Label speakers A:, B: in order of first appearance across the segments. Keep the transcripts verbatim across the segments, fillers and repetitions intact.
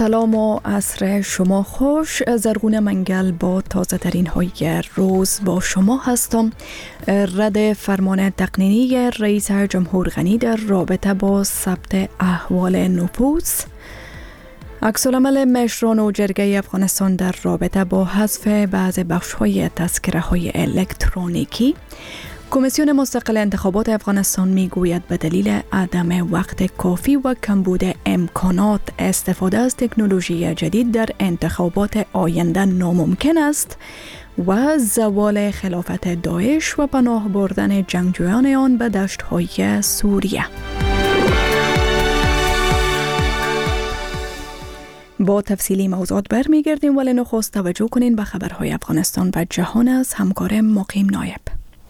A: سلام و عصر شما خوش. زرغون منگل با تازه ترین های روز با شما هستم. رد فرمان تقنینی رئیس جمهور غنی در رابطه با ثبت احوال نفوس، عکس‌العمل مشران و جرگه افغانستان در رابطه با حذف بعض بخش‌های تذکره های الکترونیکی، کمیسیون مستقل انتخابات افغانستان میگوید به دلیل عدم وقت کافی و کمبود امکانات استفاده از تکنولوژی جدید در انتخابات آینده ناممکن است و زوال خلافت داعش و پناه بردن جنگجویان آن به دشت‌های سوریه. با تفصیلی موضوعات برمیگردیم، ولی نخست توجه کنین به خبرهای افغانستان و جهان از همکار مقیم نایب.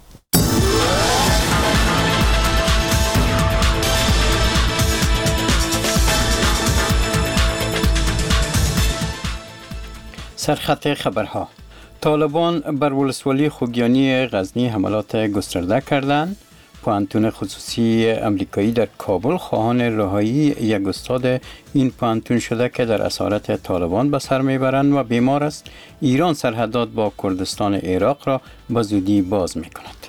B: سرخط خبرها: طالبان بر ولسوالی خوگیانی غزنی حملات گسترده کردند. پوهنتون خصوصی امریکایی در کابل خواهان رهایی یک استاد این پوهنتون شده که در اسارت طالبان به سر میبرند و بیمار است. ایران سرحدات با کردستان عراق را به زودی باز میکند.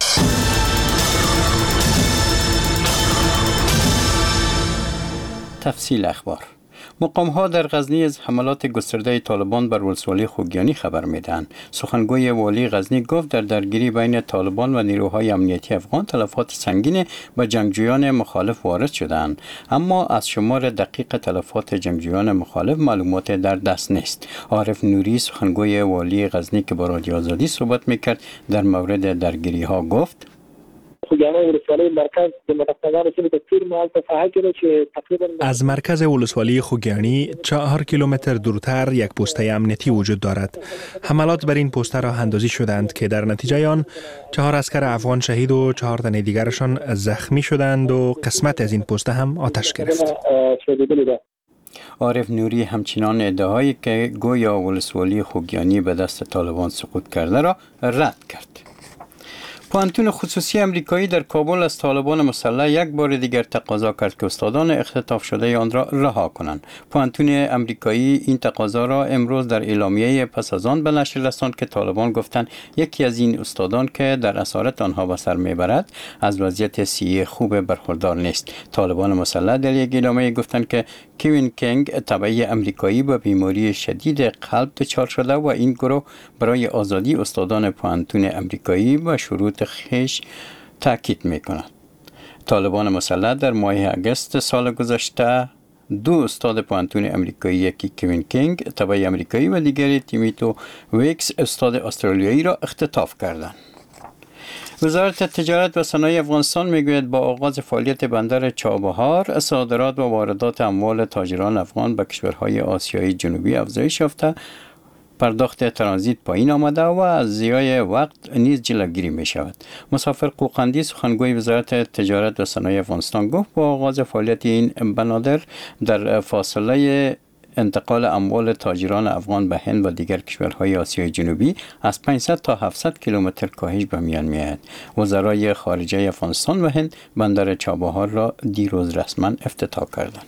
B: تفصیل اخبار: مقام‌ها در غزنی از حملات گسترده طالبان بر ولسوالی خوگیانی خبر می‌دهند. سخنگوی والی غزنی گفت در درگیری بین طالبان و نیروهای امنیتی افغان تلفات سنگین به جنگجویان مخالف وارد شدند، اما از شمار دقیق تلفات جنگجویان مخالف معلومات در دست نیست. عارف نوری سخنگوی والی غزنی که با رادیو آزادی صحبت می‌کرد در مورد درگیری‌ها گفت:
C: از مرکز ولسوالی خوگیانی چهار کیلومتر دورتر یک پست امنیتی وجود دارد. حملات بر این پست را اندازی شدند که در نتیجه آن چهار عسکر افغان شهید و چهار تن دیگرشان زخمی شدند و قسمت از این پست هم آتش گرفت.
B: عارف نوری همچنان ادعایی که گویا ولسوالی خوگیانی به دست طالبان سقوط کرده را رد کرد. پوهنتون خصوصی امریکایی در کابل از طالبان مسلح یک بار دیگر تقاضا کرد که استادان اختطاف شده آن را رها کنند. پوهنتون امریکایی این تقاضا را امروز در اعلامیه پس از آن به نشر رساند که طالبان گفتند یکی از این استادان که در اسارت آنها به سر میبرد از وضعیت صحی خوب برخوردار نیست. طالبان مسلح در یک اعلامیه گفتند که کوین کینگ تبعی امریکایی با بیماری شدید قلب دچار شده و این گروه برای آزادی استادان پوهنتون امریکایی و شروط خیش تاکید می‌کند. طالبان مسلح در ماه اگست سال گذشته دو استاد پوهنتون امریکایی، یکی کوین کینگ تبعی امریکایی و دیگری تیمیتو ویکس استاد استرالیایی را اختطاف کردند. وزارت تجارت و صنایع افغانستان میگوید با آغاز فعالیت بندر چابهار صادرات و واردات اموال تاجران افغان به کشورهای آسیای جنوبی افزایش یافته، پرداخت ترانزیت پایین آمده و از ضیاع وقت نیز جلوگیری می شود. مسافر قوقندی سخنگوی وزارت تجارت و صنایع افغانستان گفت با آغاز فعالیت این بنادر در فاصله انتقال اموال تاجران افغان به هند و دیگر کشورهای آسیای جنوبی از پانصد تا هفتصد کیلومتر کاهش به میان میآید. وزرای خارجه افغانستان و هند بندر چابهار را دیروز رسما افتتاح کردند.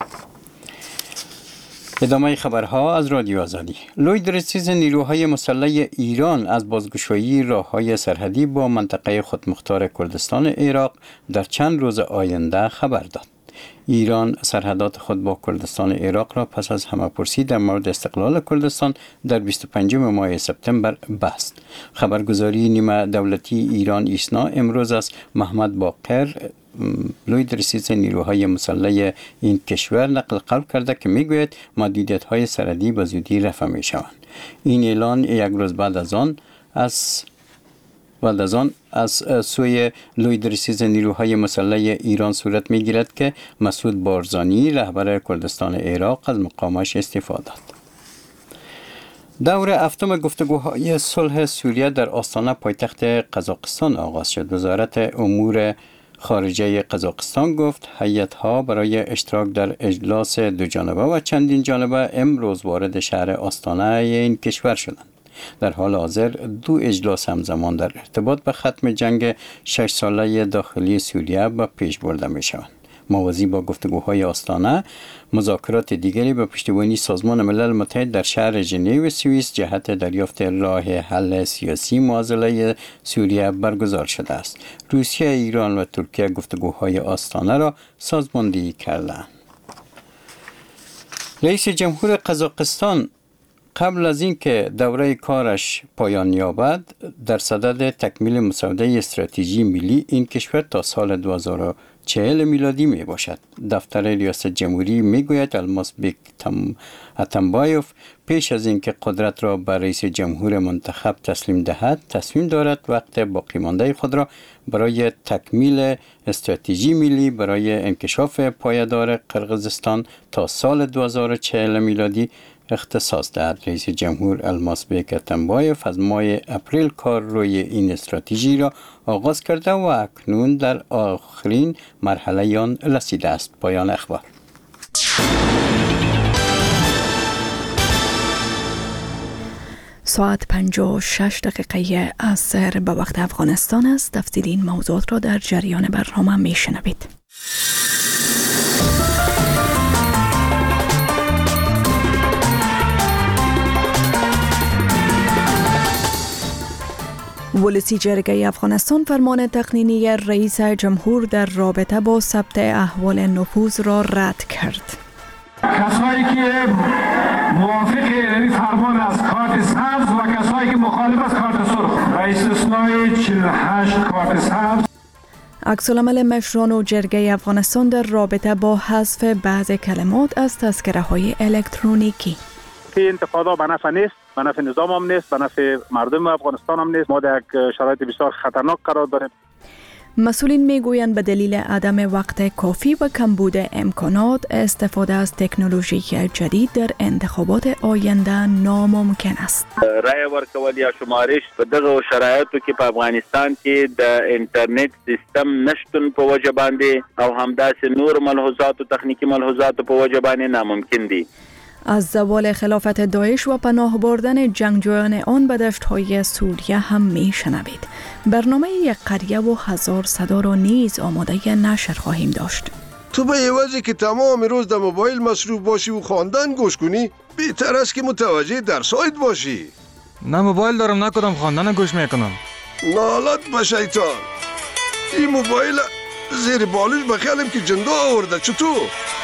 B: ادامه خبرها از رادیو آزادی. لوید رسیز نیروهای مسلح ایران از بازگشایی راههای سرحدی با منطقه خودمختار کردستان عراق در چند روز آینده خبر داد. ایران سرحدات خود با کردستان عراق را پس از همه‌پرسی در مورد استقلال کردستان در بیست و پنجم ماه سپتامبر بست. خبرگزاری نیمه دولتی ایران ایسنا امروز از محمد باقر لوید رئیس نیروهای مسلح این کشور نقل قول کرده که میگوید محدودیت‌های سرحدی به زودی رفع می‌شوند. این اعلان یک روز بعد از آن از بعد از آن از سوی لوید رئیس نیروهای مسلح ایران صورت می‌گیرد که مسعود بارزانی رهبر کردستان عراق از مقامش استعفا داد. دور هفتم گفتگوهای صلح سوریه در آستانه پایتخت قزاقستان آغاز شد. وزارت امور خارجه قزاقستان گفت هیئت‌ها برای اشتراک در اجلاس دو جانبه و چندین جانبه امروز وارد شهر آستانه این کشور شدند. در حال حاضر دو اجلاس همزمان در ارتباط به ختم جنگ شش ساله داخلی سوریه به پیش برده می شوند. موازی با گفتگوهای آستانه، مذاکرات دیگری به پشتیبانی سازمان ملل متحد در شهر ژنو سوئیس جهت دریافت راه حل سیاسی معضله سوریه برگزار شده است. روسیه، ایران و ترکیه گفتگوهای آستانه را سازماندهی کردند. رئیس جمهور قزاقستان قبل از اینکه دوره کارش پایان یابد در صدد تکمیل مسوده استراتژی ملی این کشور تا سال دو هزار و چهل میلادی می باشد. دفتر ریاست جمهوری می گوید المازبک اتمبایوف پیش از اینکه قدرت را به رئیس جمهور منتخب تسلیم دهد تصمیم دارد وقت باقی مانده خود را برای تکمیل استراتژی ملی برای انکشاف پایدار قرقیزستان تا سال دو هزار و چهل میلادی اختصاص دهد. رئیس جمهور المازبک اتمبایوف از ماه اپریل کار روی این استراتژی را آغاز کرده و اکنون در آخرین مرحله آن رسیده است. پایان اخبار.
A: ساعت پنجاه و شش دقیقه عصر به وقت افغانستان است. تفصیل این موضوعات را در جریان برنامه می شنوید. ولسی جرگه افغانستان فرمان تقنینی رئیس جمهور در رابطه با ثبت احوال نفوذ را رد کرد.
D: کسایی که موافق این فرمان از کارت سبز و کسایی که مخالف از کارت سرخ و استثنای چهل و هشت کارت سبز.
A: عکس‌العمل مشران و جرگه افغانستان در رابطه با حذف بعض کلمات از تذکره های الکترونیکی.
E: این انتقادا به نفع نیست، به نفع نظام هم نیست، به نفع مردم افغانستان هم نیست. ما در یک شرایط بسیار خطرناک قرار داریم.
A: مسئولین میگویند به دلیل عدم وقت کافی و کمبود امکانات استفاده از تکنولوژی جدید در انتخابات آینده ناممکن است.
F: رای ورکول یا شمارش په دغه شرایطو کې په افغانستان کې د انټرنیټ سیستم نشتون په وجه باندې او همداسې نور ملحوظات او تخنیکی ملحوظات په وجه باندې ناممکن دي.
A: از زوال خلافت داعش و پناه بردن جنگجویان آن به دشت‌های سوریه هم میشنوید. برنامه یک قریه و هزار صدا را نیز آماده نشر خواهیم داشت.
G: تو به عوضی که تمام روز در موبایل مصروف باشی و خواندن گوش کنی، بهتر است که متوجه درسایت باشی.
H: نه موبایل دارم، نه کدام خواندن گوش میکنم.
G: نالت به شیطان. این موبایل زیر بالش بخیالم که جنده آورده. چطور؟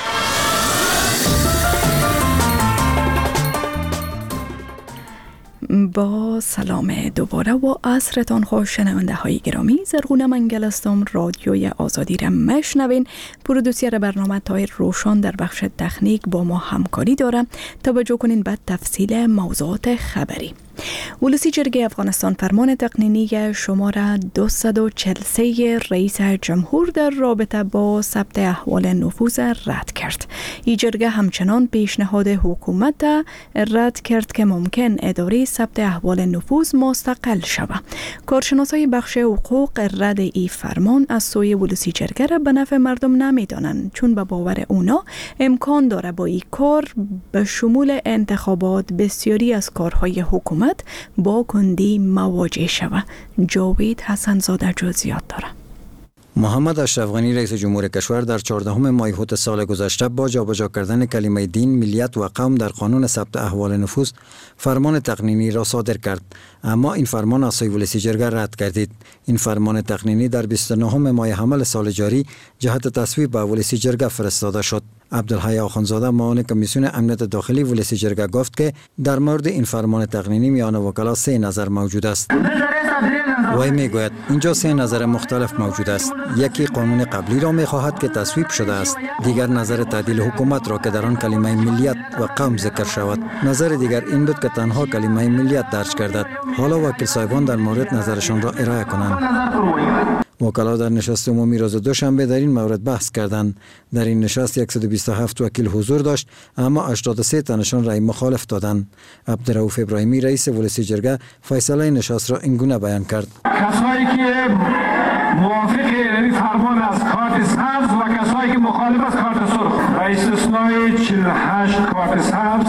A: با سلام دوباره و عصرتان خوش شنونده های گرامی. زرغونه منگل هستم. رادیوی آزادی را میشنوین. پرودوسر برنامه تایر روشان در بخش تکنیک با ما همکاری داره. توجه کنین به تفصیل موضوعات خبری. ولسی جرگه افغانستان فرمان تقنینی شماره دویست و چهل و سه رئیس جمهور در رابطه با ثبت احوال نفوذ رد کرد. این جرگه همچنان پیشنهاد حکومت رد کرد که ممکن اداره ثبت احوال نفوذ مستقل شود. کارشناسای بخش حقوق رد ای فرمان از سوی ولسی جرگه را به نفع مردم نمیدانند، چون به باور اونا امکان داره با این کار به شمول انتخابات بسیاری از کارهای حکومت با کندی مواجه شود. جاوید حسنزاده جزئیات داره.
I: محمد اشرف غنی رئیس جمهور کشور در چهاردهم ماه هوت سال گذشته با جابجا کردن کلمه دین، ملیت و قوم در قانون ثبت احوال نفوذ فرمان تقنینی را صادر کرد، اما این فرمان از سوی ولسی جرگه رد گردید. این فرمان تقنینی در بیست و نهم ماه حمل سال جاری جهت تصویب به ولسی جرگه فرستاده شد. عبدالحی آخوندزاده معاون کمیسیون امنیت داخلی ولسی جرگه گفت که در مورد این فرمان تقنینی میان وکلا سه نظر موجود است. وی میگوید اینجا سه نظر مختلف موجود است. یکی قانون قبلی را میخواهد که تصویب شده است، دیگر نظر تعدیل حکومت را که در آن کلمه ملیت و قوم ذکر شود، نظر دیگر این بود که تنها کلمه ملیت درج گردد. حالا وکیل صاحبان در مورد نظرشان را ارائه کنند. وکلا در نشست عمومی روز دوشنبه در این مورد بحث کردند. در این نشست صد و بیست و هفت وکیل حضور داشت، اما هشتاد و سه تنشان رأی مخالف دادند. عبدالرؤوف ابراهیمی رئیس ولسی جرگه فیصله نشست را اینگونه بیان کرد:
D: کسایی که موافق این فرمان از کارت سبز و کسایی که مخالف از کارت سرخ و استثنای چهل و هشت کارت سبز،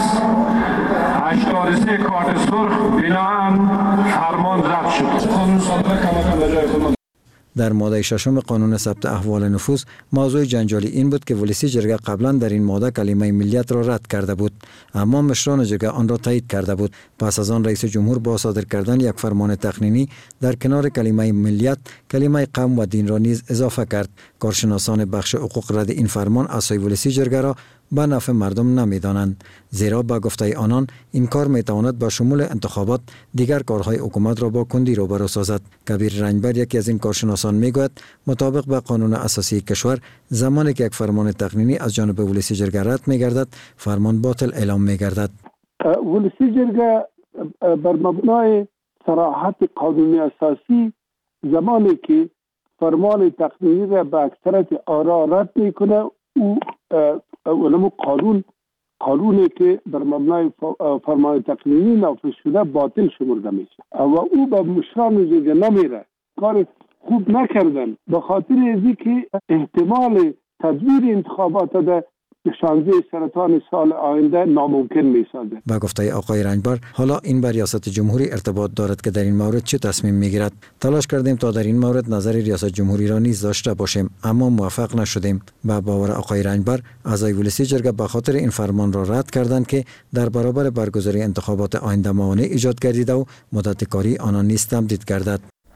D: هشتاد و سه کارت سرخ بناهن فرمان ضبط شد.
I: در ماده ششم قانون ثبت احوال نفوس موضوع جنجالی این بود که ولسی جرگه قبلا در این ماده کلمه ملیت را رد کرده بود، اما مشران جرگه آن را تایید کرده بود. پس از آن رئیس جمهور با صادر کردن یک فرمان تقنینی در کنار کلمه ملیت کلمه قوم و دین را نیز اضافه کرد. کارشناسان بخش حقوق رد این فرمان اسای ولسی جرگه را به نفع مردم نمیدانند، زیرا با گفته آنان این کار میتواند با شمول انتخابات دیگر کارهای حکومت را با کندی روبرو سازد. کبیر رنجبر یکی از این کارشناسان میگوید مطابق با قانون اساسی کشور زمانی که یک فرمان تقنینی از جانب ولسی جرگه رد میگردد فرمان باطل اعلام میگردد.
J: ولسی جرگه بر مبنای صراحت قانونی اساسی زمانی که فرمان تقنینی را به اکثریت آرا رد میکنه او ولمو قانون قانونی که بر مبنای فرمان تقنینی نافذ شده باطل شمرده میشه و او به مشران جرگه نمیره. کار خوب نکردن به خاطر ازی که احتمال تدویر انتخابات ده شانزده سرطان سال آینده ناممکن میسازه.
I: با گفته آقای رنجبر حالا این بر ریاست جمهوری ارتباط دارد که در این مورد چه تصمیم میگیرد. تلاش کردیم تا در این مورد نظر ریاست جمهوری را نیز داشته باشیم اما موفق نشدیم. با باور آقای رنجبر اعضای ولسی جرگه به خاطر این فرمان را رد کردند که در برابر برگزاری انتخابات آینده موانع ایجاد گردیده و مدت کاری آنان نیز تمدید گردد.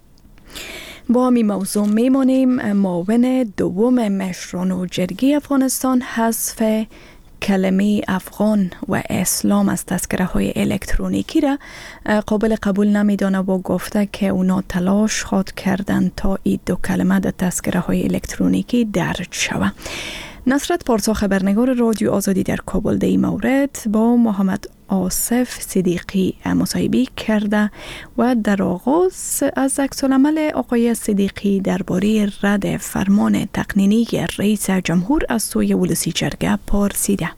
A: با همین موضوع میمانیم. معاون دوم مشران و جرگه افغانستان حذف کلمه افغان و اسلام از تذکره های الکترونیکی را قابل قبول نمیدانه و گفته که اونا تلاش خواد کردن تا این دو کلمه در تذکره های الکترونیکی درج شود. نصرت پارسا خبرنگار رادیو آزادی در کابل در این مورد با محمد آصف صدیقی مصاحبه کرده و در آغاز از عکس‌العمل آقای صدیقی درباره رد فرمان تقنینی رئیس جمهور از سوی ولسی جرگه پرسیده.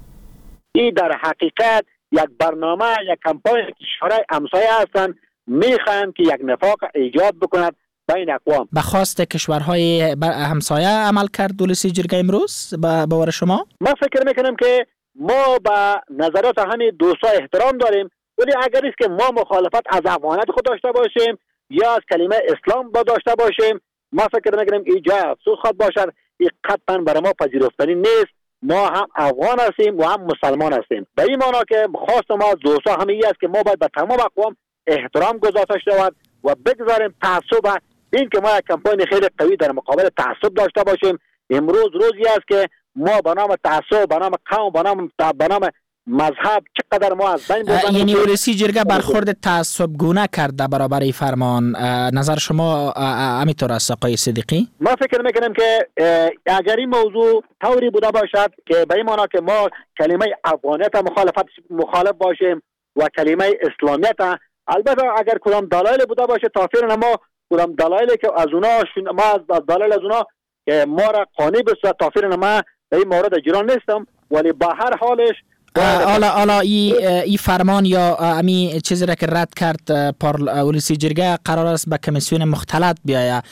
K: این در حقیقت یک برنامه، یک کمپاین کشورهای همسایه هستند، میخواهند که یک نفاق ایجاد بکند بین اقوام.
L: به خواست کشورهای همسایه عمل کرد ولسی جرگه امروز به باور شما؟
K: من فکر میکنم که ما به نظرات همین دوستا احترام داریم، ولی اگر است که ما مخالفت از افغانیت خود داشته باشیم یا از کلمه اسلام با داشته باشیم، ما فکر میکنم این جای افسوس خود باشد. این قطعا برای ما پذیرفتنی نیست. ما هم افغان هستیم و هم مسلمان هستیم. به این معنا که خواست ما دوستا همین است که ما باید به تمام اقوام احترام گذاشته شود و بگذاریم تعصب این که ما یک کمپاین خیلی قوی در مقابل تعصب داشته باشیم. امروز روزی است که ما به نام تعصب، به نام قوم، به نام به نام مذهب چقدر ما از بین بردیم.
L: یعنی ولسی جرگه برخورد تعصب گونه کرده برابر این فرمان. نظر شما همینطور است آقای صدیقی؟
K: ما فکر میکنم که اگر این موضوع طوری بوده باشد که به این معنا که ما کلمه افغانیت مخالفت مخالف باشیم و کلمه اسلامیت، البته اگر کدام دلایل بوده باشه تافیر ما کدام دلایلی که از اونا ما از دلایل از اونا که ما را قانع بسازد تافیر ما در این مورد اجرا نیستم، ولی با هر حالش
L: حالا حالا این فرمان یا امی چیزی را که رد کرد ولسی جرگه قرار است به کمیسیون مختلط بیاید.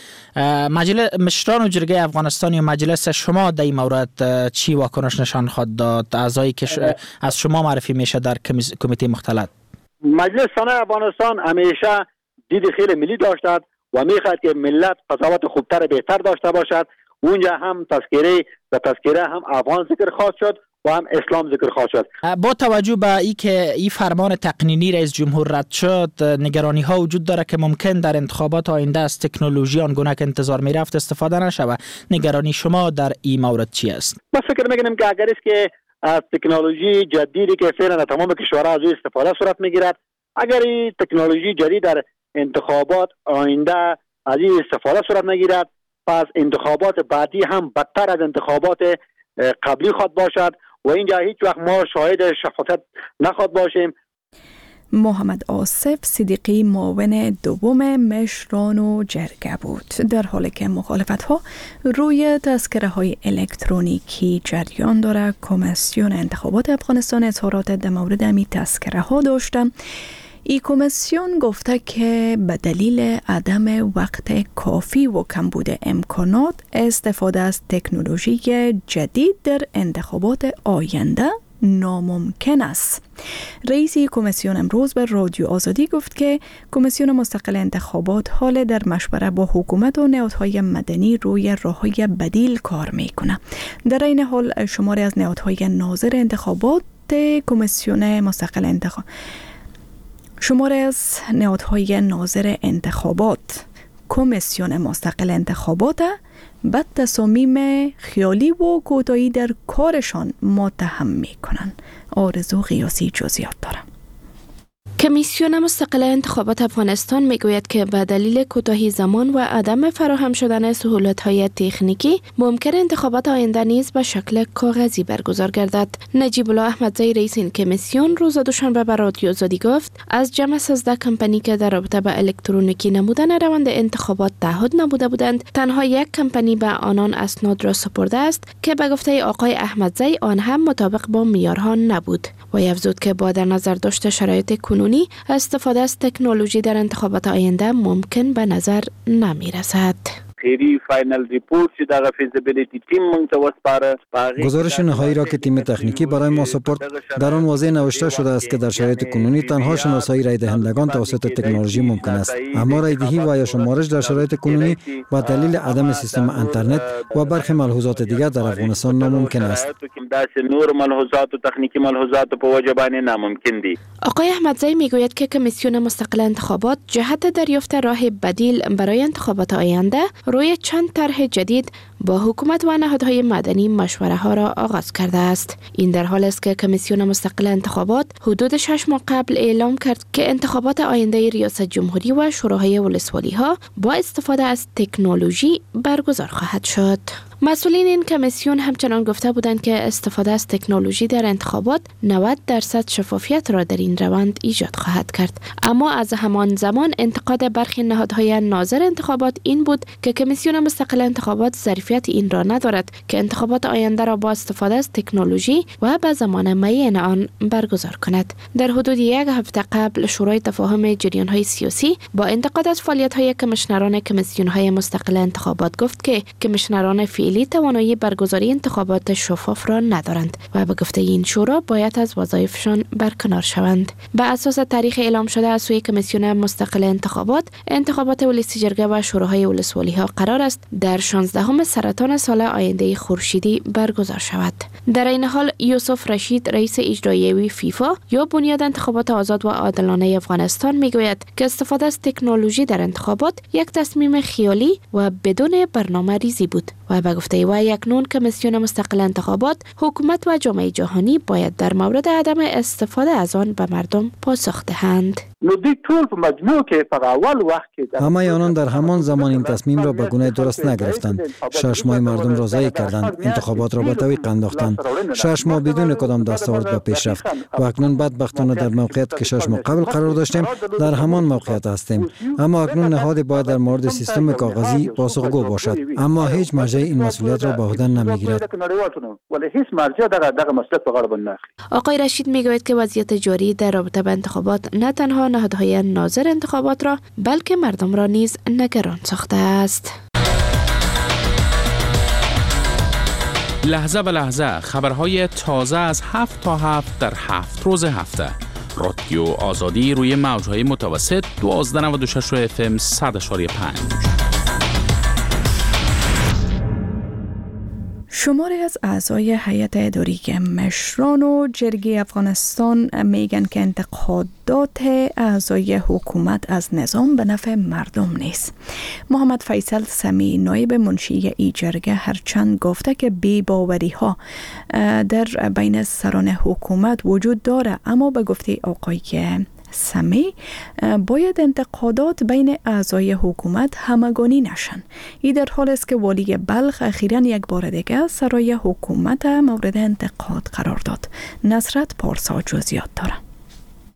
L: مجلس مشران و جرگه افغانستان یا مجلس شما در این مورد چی واکنش نشان خواهد داد؟ اعضایی که ش... از شما معرفی میشه در کمیته مختلط.
K: مجلس ثانه افغانستان همیشه دید خیلی ملی داشتد و میخواهد که ملت قضاوت خوبتر بهتر داشته باشد. اونجا هم تذکره و تذکره هم افغان ذکر خواهد شد و هم اسلام ذکر خواهد شد.
L: با توجه به ای که این فرمان تقنینی رئیس جمهور رد شد، نگرانی ها وجود داره که ممکن در انتخابات آینده از تکنولوژی آنگونه که انتظار میرفت استفاده نشود. نگرانی شما در این مورد چی است؟
K: من فکر میکنم که اگر است که از تکنولوژی جدیدی که فعلا تمام کشورها از استفاده صورت میگیرد، اگر این تکنولوژی جدید در انتخابات آینده از این استفاده صورت نگیرد، پس انتخابات بعدی هم بدتر از انتخابات قبلی خواهد باشد و اینجا هیچ وقت ما شاهد شفافیت نخواهد باشیم.
A: محمد آصف صدیقی معاون دوم مشران و جرگه بود. در حالی که مخالفت ها روی تذکره های الکترونیکی جریان داره، کمیسیون انتخابات افغانستان اظهارات در مورد امی تذکره ها داشته. ای کمیسیون گفته که به دلیل عدم وقت کافی و کمبود امکانات استفاده از تکنولوژی جدید در انتخابات آینده ناممکن است. رئیس کمیسیون امروز به رادیو آزادی گفت که کمیسیون مستقل انتخابات حال در مشوره با حکومت و نهادهای مدنی روی راه‌های بدیل کار میکنه. در این حال شماری از نهادهای ناظر انتخابات کمیسیون مستقل انتخاب شماری از نهادهای ناظر انتخابات کمیسیون مستقل انتخابات به تصامیم خیالی و کوتاهی در کارشان متهم میکنند. آرزو قیاسی جزئیات دارم.
M: کمیسیون مستقل انتخابات افغانستان میگوید که به دلیل کوتاهی زمان و عدم فراهم شدن سهولت‌های تکنیکی ممکن انتخابات آینده نیز به شکل کاغذی برگزار گردد. نجیب الله احمدزی رئیس این کمیسیون روز دوشنبه به رادیو آزادی گفت از جمع سیزده کمپانی که در رابطه با الکترونیکی نمودن روند انتخابات تعهد نموده بودند، تنها یک کمپانی به آنان اسناد را سپرده است که به گفته آقای احمدزی آن هم مطابق با معیارها نبود. و افزود که با در نظر داشت شرایط کنونی استفاده از تکنولوژی در انتخابات آینده ممکن به نظر نمی رسد.
F: خیری فاینل ریپورت چې دغه فیزیبیلیتی تیم مونږ ته وسپاره.
I: گزارش نهایی را که تیم تکنیکی برای ما سپرد در آن واضح نوشته شده است که در شرایط کنونی تنها شناسایی رای دهندگان توسط تکنولوژی ممکن است، اما رای دهی و یا شمارش در شرایط کنونی با دلیل عدم سیستم اینترنت و برخی ملحوظات دیگر در افغانستان ناممکن است.
F: داسې نور ملحوظات و تکنیکی ملحوظات په وجه باندې ناممکن دي.
M: آقای احمدزی میگوید که کمیسیون مستقل انتخابات جهت دریافت راه بدیل برای انتخابات آینده روی چند طرح جدید با حکومت و نهادهای مدنی مشوره ها را آغاز کرده است. این در حال است که کمیسیون مستقل انتخابات حدود شش ماه قبل اعلام کرد که انتخابات آینده ریاست جمهوری و شوراهای ولسوالی ها با استفاده از تکنولوژی برگزار خواهد شد. مسئولین این کمیسیون همچنان گفته بودند که استفاده از تکنولوژی در انتخابات نود درصد شفافیت را در این روند ایجاد خواهد کرد. اما از همان زمان انتقاد برخی نهادهای ناظر انتخابات این بود که کمیسیون مستقل انتخابات ظرفیت این را ندارد که انتخابات آینده را با استفاده از تکنولوژی و به زمان معین آن برگزار کند. در حدود یک هفته قبل شورای تفاهم جریان‌های سیاسی با انتقاد از فعالیت‌های کمیشنران کمیسیون‌های مستقل انتخابات گفت که کمیشنران فعلی توانایی برگزاری انتخابات شفاف را ندارند و به گفته این شورا باید از وظایفشان برکنار شوند. به اساس تاریخ اعلام شده از سوی کمیسیون مستقل انتخابات، انتخابات ولسی جرگه و شوراهای ولسوالی ها قرار است در شانزدهم سرطان سال آینده خورشیدی برگزار شود. در این حال یوسف رشید رئیس اجرایی فیفا یا بنیاد انتخابات آزاد و عادلانه افغانستان میگوید که استفاده از تکنولوژی در انتخابات یک تصمیم خیالی و بدون برنامه ریزی بود و به گفته او اکنون کمیسیون مستقل انتخابات، حکومت و جامعه جهانی باید در مورد عدم استفاده از آن به مردم پاسخ دهند.
I: همه آنان در همان زمان این تصمیم را به گونه درست نگرفتند. شش ماه مردم را ضایع کردند، انتخابات را به تعویق انداختند. شش ماه بدون کدام دستاورد به پیش رفت و اکنون بدبختانه در موقعیت که شش ماه قبل قرار داشتیم در همان موقعیت هستیم. اما اکنون نهاد باید در مورد سیستم کاغذی پاسخگو باشد، اما هیچ مرجع این مسئولیت را به عهده نمیگیرد.
M: آقای رشید میگوید که وضعیت جاری در رابطه با انتخابات نه تنها نهادهای ناظر انتخابات را بلکه مردم را نیز نگران ساخته است.
N: لحظه به لحظه خبرهای تازه از هفت تا هفت در هفت روز هفته. رادیو آزادی روی موجهای متوسط دوازده نود و شش اف ام صد و پنج.
A: شماری از اعضای هیئت اداری مشران و جرگه افغانستان میگن که انتقادات اعضای حکومت از نظام به نفع مردم نیست. محمد فیصل سمی نایب منشی ای جرگه هرچند گفته که بی‌باوری ها در بین سران حکومت وجود داره، اما به گفته آقای سمی باید انتقادات بین اعضای حکومت همگانی نشن. این در حال است که والی بلخ اخیراً یک بار دیگه سرای حکومت مورد انتقاد قرار داد. نصرت پارسا جزئیات داره.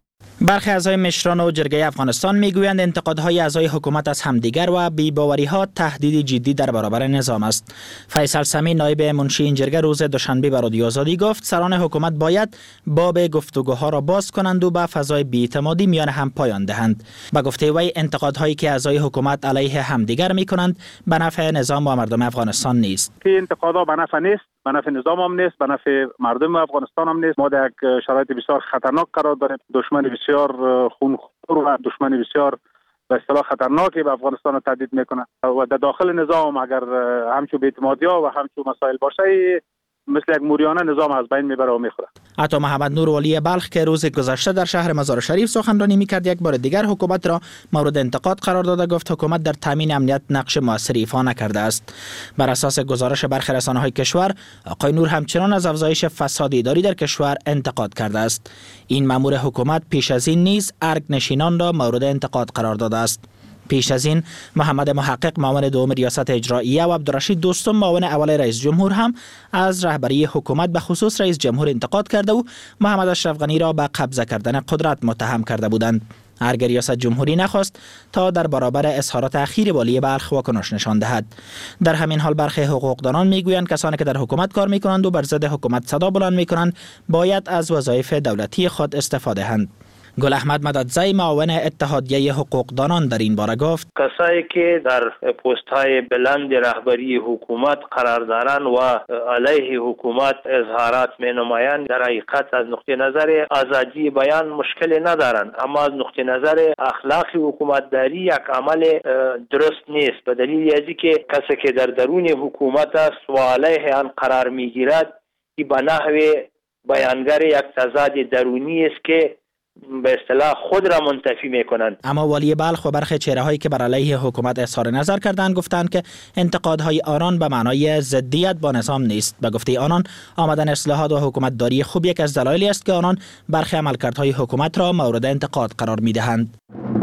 L: برخی اعضای مشران و جرگه افغانستان میگویند انتقادهای اعضای حکومت از همدیگر و بی‌باوری‌ها تهدید جدی در برابر نظام است. فیصل سمی نایب منشی این جرگه روز دوشنبه به رادیو آزادی گفت سران حکومت باید باب گفتگوها را باز کنند و به فضای بی‌اعتمادی میان هم پایان دهند. به گفته وی انتقادهایی که اعضای حکومت علیه همدیگر میکنند به نفع نظام و مردم افغانستان نیست.
E: این انتقادها به نفع نیست، به نفع نظام هم نیست، به نفع مردم افغانستان هم نیست. ما در یک شرایط بسیار خطرناک قرار داریم. دشمن بسیار خونخوار و دشمن بسیار به اصطلاح خطرناکی به افغانستان تهدید میکنه و در داخل نظام اگر همچون بی‌اعتمادی‌ها و همچون مسائل باشه مثل یک موریانه نظام از بین میبره و میخوره.
L: عطا محمد نور ولی بلخ که روز گذشته در شهر مزار شریف سخنرانی میکرد یک بار دیگر حکومت را مورد انتقاد قرار داده. گفت حکومت در تامین امنیت نقش موثری ایفا نکرده است. بر اساس گزارش برخی رسانه‌های کشور آقای نور همچنان از افزایش فساد اداری در کشور انتقاد کرده است. این مأمور حکومت پیش از این نیز ارگ نشینان را مورد انتقاد قرار داده است. پیش از این محمد محقق معاون دوم ریاست اجراییه و عبدالرشید دوستم معاون اول رئیس جمهور هم از رهبری حکومت به خصوص رئیس جمهور انتقاد کرده و محمد اشرف غنی را به قبضه کردن قدرت متهم کرده بودند. ارگ ریاست جمهوری نخواست تا در برابر اظهارات اخیر والی بلخ واکنش نشان دهد. در همین حال برخی حقوقدانان میگویند کسانی که در حکومت کار میکنند و بر ضد حکومت صدا بلند میکنند باید از وظایف دولتی خود استفاده دهند. گل احمد مددزی معاون اتحادیه حقوقدانان در این باره گفت
O: کسایی که در پست های بلند رهبری حکومت قرار دارند و علیه حکومت اظهارات می نمایند در حقیقت از نقطه نظر آزادی بیان مشکلی ندارند، اما از نقطه نظر اخلاقی حکومتداری یک عمل درست نیست، به دلیل ازی که کسی که در درون حکومت است و علیه آن قرار می گیرد که به نحو بیانگر یک تضاد درونی است که به اصطلاح خود را منتفی میکنند.
L: اما والی بلخ و برخی چهره‌هایی که بر علیه حکومت اظهار نظر کردند گفتند که انتقادهای آنان به معنای ضدیت با نظام نیست. به گفته آنان آمدن اصلاحات و حکومتداری خوب یک از دلایلی است که آنان برخی عملکردهای حکومت را مورد انتقاد قرار میدهند.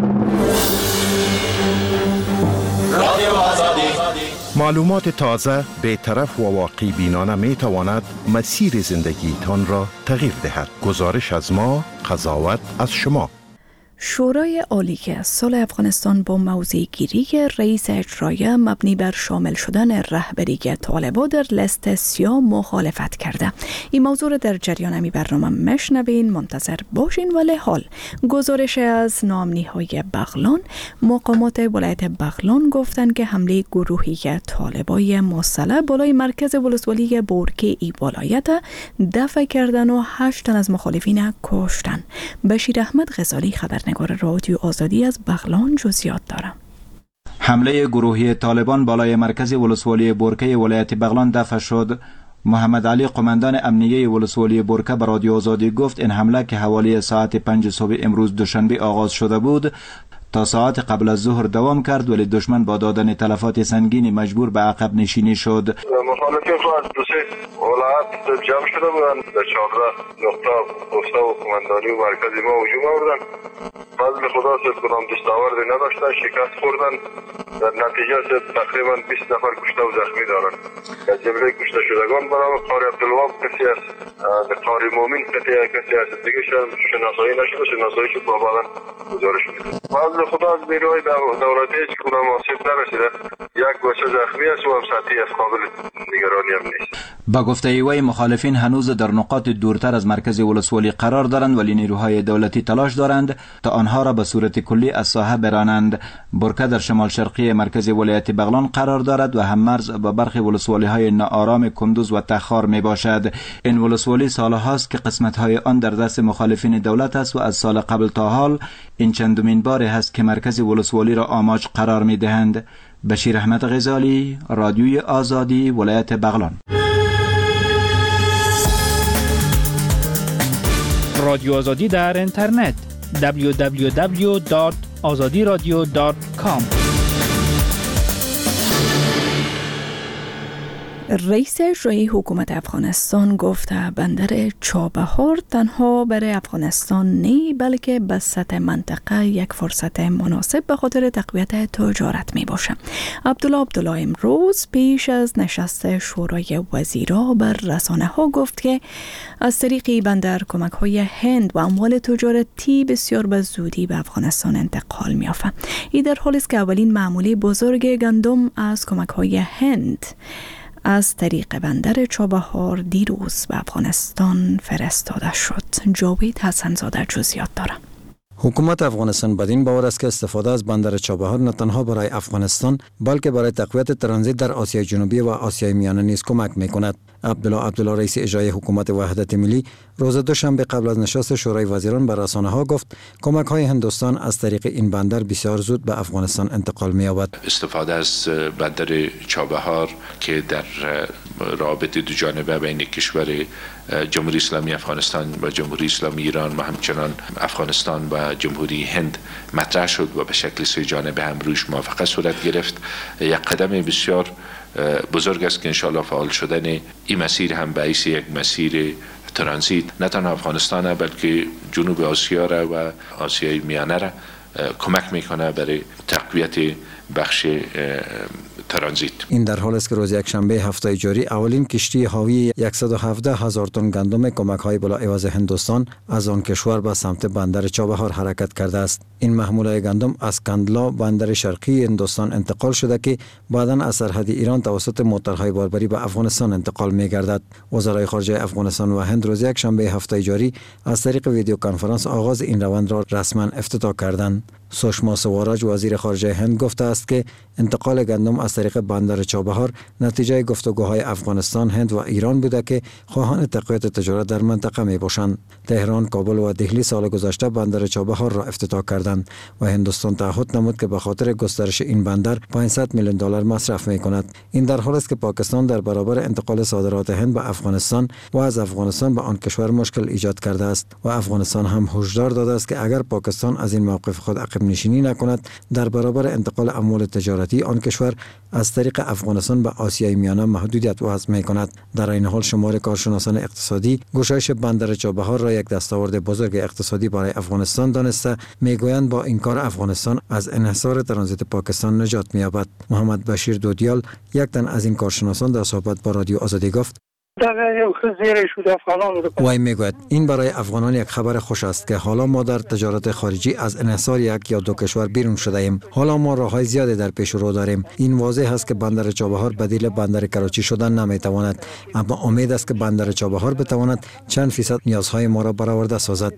P: معلومات تازه، بی‌طرف و واقعی بینانه می تواند مسیر زندگی تان را تغییر دهد. گزارش از ما، قضاوت از شما.
A: شورای عالی سال افغانستان با موضع گیری رئیس اجرایی مبنی بر شامل شدن رهبری طالبان در لیست سیاه مخالفت کرده. این موضوع در جریان امی برنامه مشنوین، منتظر باشین. ولی حال گزارش از ناامنی‌های بغلان، مقامات ولایت بغلان گفتند که حمله گروهی طالبای مسلح بالای مرکز ولسوالی بورکه ای ولایت دفع کردن و هشت تن از مخالفین کشتن. بشیر احمد غزالی خبرنگار رادیو آزادی از بغلان جزئیات دارم.
Q: حمله گروهی طالبان بالای مرکز ولسوالی بورکه ولایت بغلان دفع شد. محمد علی قماندان امنیه ولسوالی بورکه به رادیو آزادی گفت این حمله که حوالی ساعت پنج صبح امروز دوشنبه آغاز شده بود تا ساعت قبل از ظهر دوام کرد، ولی دشمن با دادن تلفات سنگینی مجبور به عقب نشینی شد.
R: مخالفین از دو سه ولایت جمع شده بودند، در چهارده نقطه پست و قماندانی و مرکز ما هجوم آوردند. فضل خدا سید کنم دستاوردی نداشتند، شکست خوردند. در نتیجه سید تقریبا بیست نفر کشته و زخمی دارند. از جمله کشته شدگان برای قاری عبدالوهاب کسی است، قاری مومن کسی است، دیگه شناسایی نشده، شناسایی شد با بعدا گزارش میده. فضل خدا از نیروهای دولتی هیچ گونه آسیب نرسیده. یک بچه زخمی است و هم سطحی از قابل نگرانی هم نیست.
Q: با گفته وی مخالفین هنوز در نقاط دورتر از مرکز ولسوالی قرار دارند، ولی نیروهای دولتی تلاش دارند تا آنها را به صورت کلی از ساحه برانند. بورکه در شمال شرقی مرکز ولایت بغلان قرار دارد و هم مرز با برخی ولسوالی های ناآرام کندوز و تخار می باشد. این ولسوالی سالهاست که قسمت های آن در دست مخالفین دولت است و از سال قبل تا حال این چندمین بار است که مرکز ولسوالی را آماج قرار می دهند. بشیر احمد غزالی، رادیوی آزادی، ولایت بغلان.
C: رادیو آزادی در اینترنت دبلیو دبلیو دبلیو دات آزادی رادیو دات کام.
A: رئیس اجرایی حکومت افغانستان گفته بندر چابهار تنها برای افغانستان نه بلکه به سطح منطقه یک فرصت مناسب به خاطر تقویت تجارت می باشه. عبدالله عبدالله امروز پیش از نشست شورای وزیرا بر رسانه ها گفت که از طریق بندر کمک های هند و اموال تجارتی بسیار به زودی به افغانستان انتقال می یافت. این در حالی است که اولین معموله بزرگ گندم از کمک های هند از طریق بندر چابهار دیروز به افغانستان فرستاده شد. جاوید حسنزاده جزئیات داره.
I: حکومت افغانستان بدین باور است که استفاده از بندر چابهار نه تنها برای افغانستان بلکه برای تقویت ترانزیت در آسیای جنوبی و آسیای میانه نیز کمک می‌کند. عبدالله عبدالله رئیس اجرایی حکومت وحدت ملی روز دوشنبه قبل از نشست شورای وزیران بر رسانه‌ها گفت کمک‌های هندوستان از طریق این بندر بسیار زود به افغانستان انتقال می‌یابد.
S: استفاده از بندر چابهار که در رابط دو جانبه بین کشور جمهوری اسلامی افغانستان و جمهوری اسلامی ایران و همچنان افغانستان و جمهوری هند مطرح شد و به شکل سه جانبه هم روش موافقت صورت گرفت، یک قدم بسیار بزرگ است که انشاءالله فعال شدن این مسیر هم باعث یک مسیر ترانزیت نه تنها افغانستان بلکه جنوب آسیا را و آسیای میانه را کمک میکنه برای تقویت بخش ترانزیت.
I: این در حال است که روز یک شنبه هفته جاری اولین کشتی حاوی صد و هفده هزار تن گندم کمک های بلا عوض هندوستان از آن کشور به سمت بندر چابهار حرکت کرده است. این محموله گندم از کندلا بندر شرقی هندوستان انتقال شده که بعداً از سرحد ایران توسط موترهای باربری به افغانستان انتقال می گردد. وزرای خارجه افغانستان و هند روز یک شنبه هفته جاری از طریق ویدیو کنفرانس آغاز این روند را رسما افتتاح کردند. سوشما سواراج وزیر خارجه هند گفته است که انتقال گندم از طریق بندر چابهار نتیجه گفتگوهای افغانستان، هند و ایران بوده که خواهان تقویت تجارت در منطقه می باشند. تهران، کابل و دهلی سال گذشته بندر چابهار را افتتاح کردند و هندوستان تعهد نمود که به خاطر گسترش این بندر پانصد میلیون دلار مصرف می کند. این در حالی است که پاکستان در برابر انتقال صادرات هند به افغانستان و از افغانستان به آن کشور مشکل ایجاد کرده است و افغانستان هم هشدار داده است که اگر پاکستان از این موقف خود عقب نشینی نکند در برابر انتقال اموال تجارتی آن کشور از طریق افغانستان به آسیای میانه محدودیت وضع می کند. در این حال شمار کارشناسان اقتصادی گشایش بندر چابهار را یک دستاورد بزرگ اقتصادی برای افغانستان دانسته میگویند با این کار افغانستان از انحصار ترانزیت پاکستان نجات می‌یابد. محمد بشیر دودیال یک تن از این کارشناسان در صحبت با رادیو آزادی گفت وی میگوید این برای افغانان یک خبر خوش است که حالا ما در تجارت خارجی از انحصار یک یا دو کشور بیرون شده ایم. حالا ما راههای زیادی در پیش رو داریم. این واضح است که بندر چابهار بدیل بندر کراچی شدن نمیتواند، اما امید است که بندر چابهار بتواند چند فیصد نیازهای ما را برآورده سازد.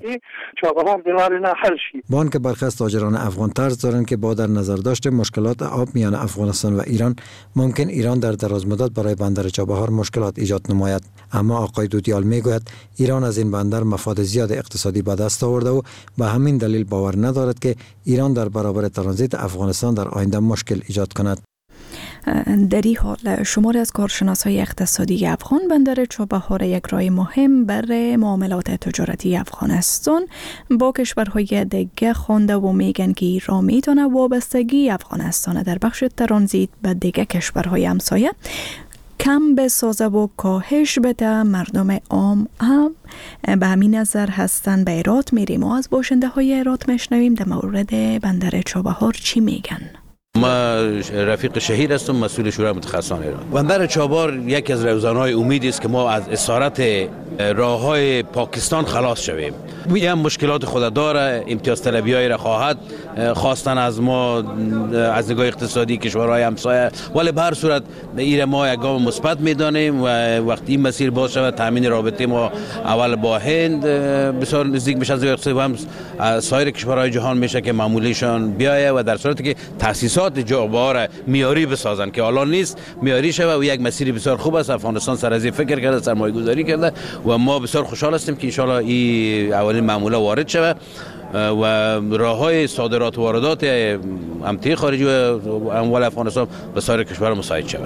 I: با آنکه برخی از تاجران افغان طرز دارند که با در نظر داشت مشکلات آب میان افغانستان و ایران ممکن ایران در دراز مدت برای بندر چابهار مشکلات ایجاد نماید، اما آقای دودیال میگوید ایران از این بندر مفاد زیاد اقتصادی به دست آورده و به همین دلیل باور ندارد که ایران در برابر ترانزیت افغانستان در آینده مشکل ایجاد کند.
A: در این حال شماری از کارشناسای اقتصادی افغان بندر چابهار یک راه مهم برای معاملات تجارتی افغانستان با کشورهای دیگه خوانده و میگن که ایران میتونه وابستگی افغانستان در بخش ترانزیت به دیگه کشورهای همسایه کم بسازه و کاهش بده. مردم عام هم به همین نظر هستن. به ایرات میریم و از باشنده های ایرات میشنویم در مورد بندر چابهار چی میگن.
T: ما رفیق شهید هستم، مسئول شورای متخصصان ایران. بندر چابهار یکی از روزنهای امیدی است که ما از اسارت راههای پاکستان خلاص شویم. میگم مشکلات خود داره، امتیاز طلبیایی را خواهد خواستن از ما از نگاه اقتصادی کشورهای همسایه، ولی به هر صورت این ما یک گام مثبت میدانیم و وقتی این مسیر باز شود تامین رابطه ما اول با هند بسیار نزدیک میشه از اقتصادی و هم سایر کشورهای جهان میشه که معمولیشان بیایه و در صورتی که تاسیسات جابهار میاری بسازن که الان نیست میاری شود و یک مسیر بسیار خوب است. افغانستان سر از فکر کرده، سرمایه گذاری کرده و ما بسیار خوشحال هستیم که ان شاء الله این اولین معموله وارد شود و راههای صادرات و واردات امتیاز خارجی و اموال افغانستان به سایر کشور مساعد شود.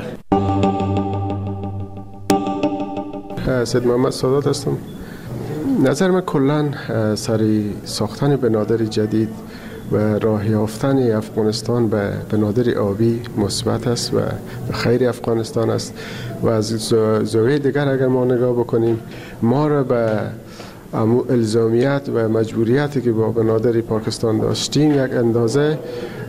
U: سید محمد سادات هستم. نظر من کلا سری ساختن بنادر جدید و راه یافتن افغانستان به بنادر آبی مثبت است و به خیر افغانستان است. و از زاویه دیگر اگر ما نگاه بکنیم، ما را به الزامیت و مجبوریتی که با بنادر پاکستان داشتیم یک اندازه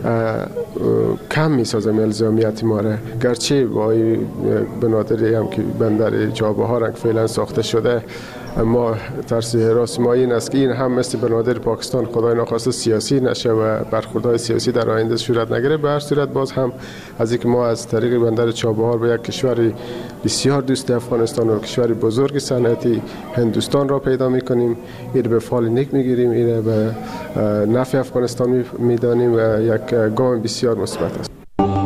U: کم می سازم الزامیت ما را، گرچه با بنادری هم که بندر چابهار فعلا ساخته شده، اما ترس راست ما این است که این هم مثل بنادر پاکستان خدای نخواسته سیاسی نشه و برخوردهای سیاسی در آینده صورت نگیره. به هر صورت باز هم از اینکه ما از طریق بندر چابهار به یک کشور بسیار دوست افغانستان و کشور بزرگ صنعتی هندوستان را پیدا می‌کنیم، این به فال نیک می‌گیریم، این به نفع افغانستان می‌دانیم و یک گام بسیار مثبت است.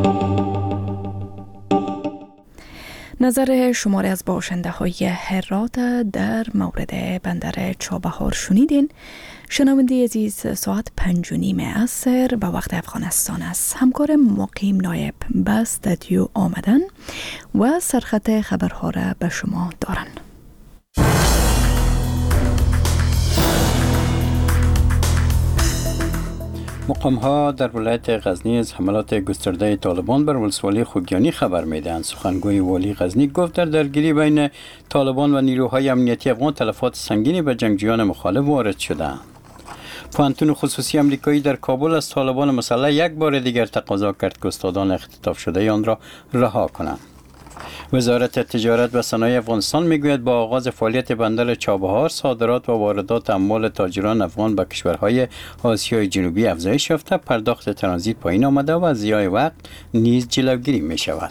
A: نظر شماری از باشنده های هرات در مورد بندر چابهار شنیدین. شنونده عزیز، ساعت پنج و نیم عصر به وقت افغانستان است. همکار مقیم نایب به استودیو آمدن و سرخط خبرها را به شما دارن.
B: مقام‌ها در ولایت غزنی از حملات گسترده طالبان بر ولسوالی خوگیانی خبر میدهند. سخنگوی والی غزنی گفت در درگیری بین طالبان و نیروهای امنیتی افغان تلفات سنگینی به جنگجویان مخالف وارد شدند. پوهنتون خصوصی امریکایی در کابل از طالبان مسلح یک بار دیگر تقاضا کرد که استادان اختطاف شده آن را رها کنند. وزارت تجارت و صنایع افغانستان میگوید با آغاز فعالیت بندر چابهار صادرات و واردات اموال تاجران افغان به کشورهای آسیای جنوبی افزایش یافته، پرداخت ترانزیت پایین آمده و ضیاع وقت نیز جلوگیری می شود.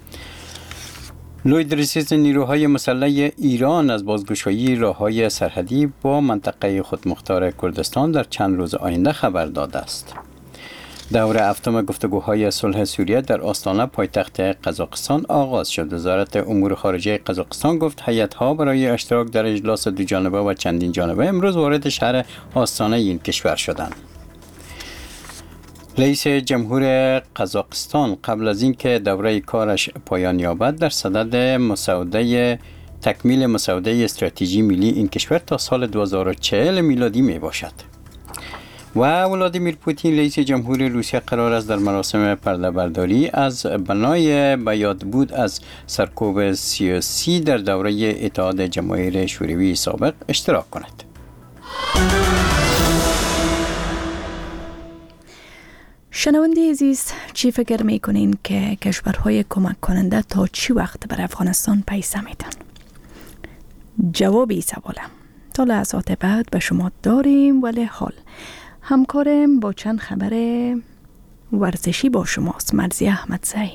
B: لوی درسیز نیروهای مسلح ایران از بازگشایی راههای سرحدی با منطقه خودمختار کردستان در چند روز آینده خبر داده است. دوره هفتم گفتگوهای صلح سوریه در آستانه پایتخت قزاقستان آغاز شد. وزارت امور خارجه قزاقستان گفت هیئت‌ها برای اشتراک در اجلاس دو جانبه و چندین جانبه امروز وارد شهر آستانه این کشور شدند. رئیس جمهور قزاقستان قبل از اینکه دوره کارش پایان یابد در صدد مسوده تکمیل مسوده استراتژی ملی این کشور تا سال دو هزار و چهل میلادی می باشد. و ولادیمیر پوتین رئیس جمهور روسیه قرار است در مراسم پرده برداری از بنای به یاد بود از سرکوب سیاسی در دوره اتحاد جماهیر شوروی سابق اشتراک کند.
A: شنونده عزیز، چی فکر میکنین که کشورهای کمک کننده تا چی وقت بر افغانستان پیسه میدن؟ جوابی سوالم تا لحظات بعد به شما داریم، ولی حال همکارم با چند خبر ورزشی با شماست. مرزی احمدزی.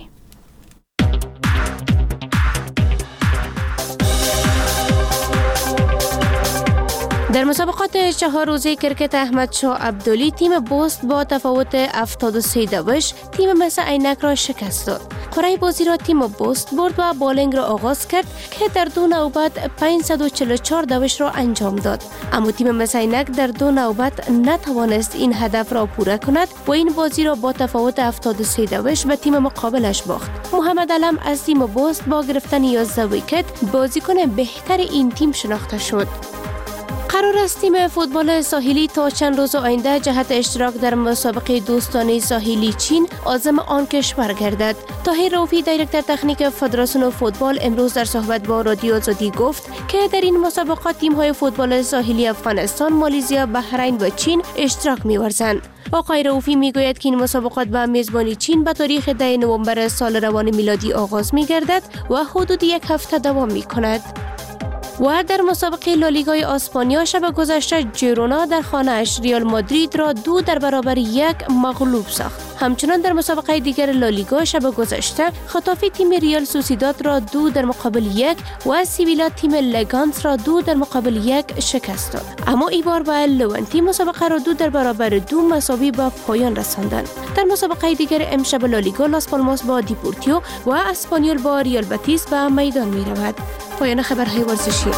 V: در مسابقات چهار روزه کرکت احمدشاه عبدلی تیم بوست با تفاوت هفتاد و سه دوش تیم مس عینک را شکست داد. قرعه بازی را تیم بوست برد و بالینگ را آغاز کرد که در دو نوبت پانصد و چهل و چهار دوش را انجام داد، اما تیم مس عینک در دو نوبت نتوانست این هدف را پوره کند و این بازی را با تفاوت هفتاد و سه دوش به تیم مقابلش باخت. محمد علم از تیم بوست با گرفتن یازده ویکت بازیکن بهتر این تیم شناخته شد. قرار است تیم فوتبال ساحلی تا چند روز آینده جهت اشتراک در مسابقه دوستانه ساحلی چین عازم آن کشور گردد. طاهر رؤوفی دایرکتور تکنیک فدراسیون فوتبال امروز در صحبت با رادیو آزادی گفت که در این مسابقات تیم‌های فوتبال ساحلی افغانستان، مالزیا، بحرین و چین اشتراک می‌ورزند. آقای رؤوفی میگوید که این مسابقات به میزبانی چین به تاریخ ده نوامبر سال روان میلادی آغاز می‌گردد و حدود یک هفته دوام می‌کند. و در مسابقه لالیگای اسپانیا شب گذشته ژیرونا در خانه‌اش ریال مادرید را دو در برابر یک مغلوب ساخت. همچنان در مسابقه دیگر لالیگا شب گذشته خطافی تیم ریال سوسیداد را دو در مقابل یک و سیویلا تیم لگانس را دو در مقابل یک شکست داد. اما این بار با لوانتی مسابقه را دو در برابر دو مساوی به پایان رساندند. در مسابقه دیگر امشب لالیگا لاس پالماس با دیپورتیو و اسپانیول با ریال بتیس به میدان می رود. پایان خبرهای ورزشی.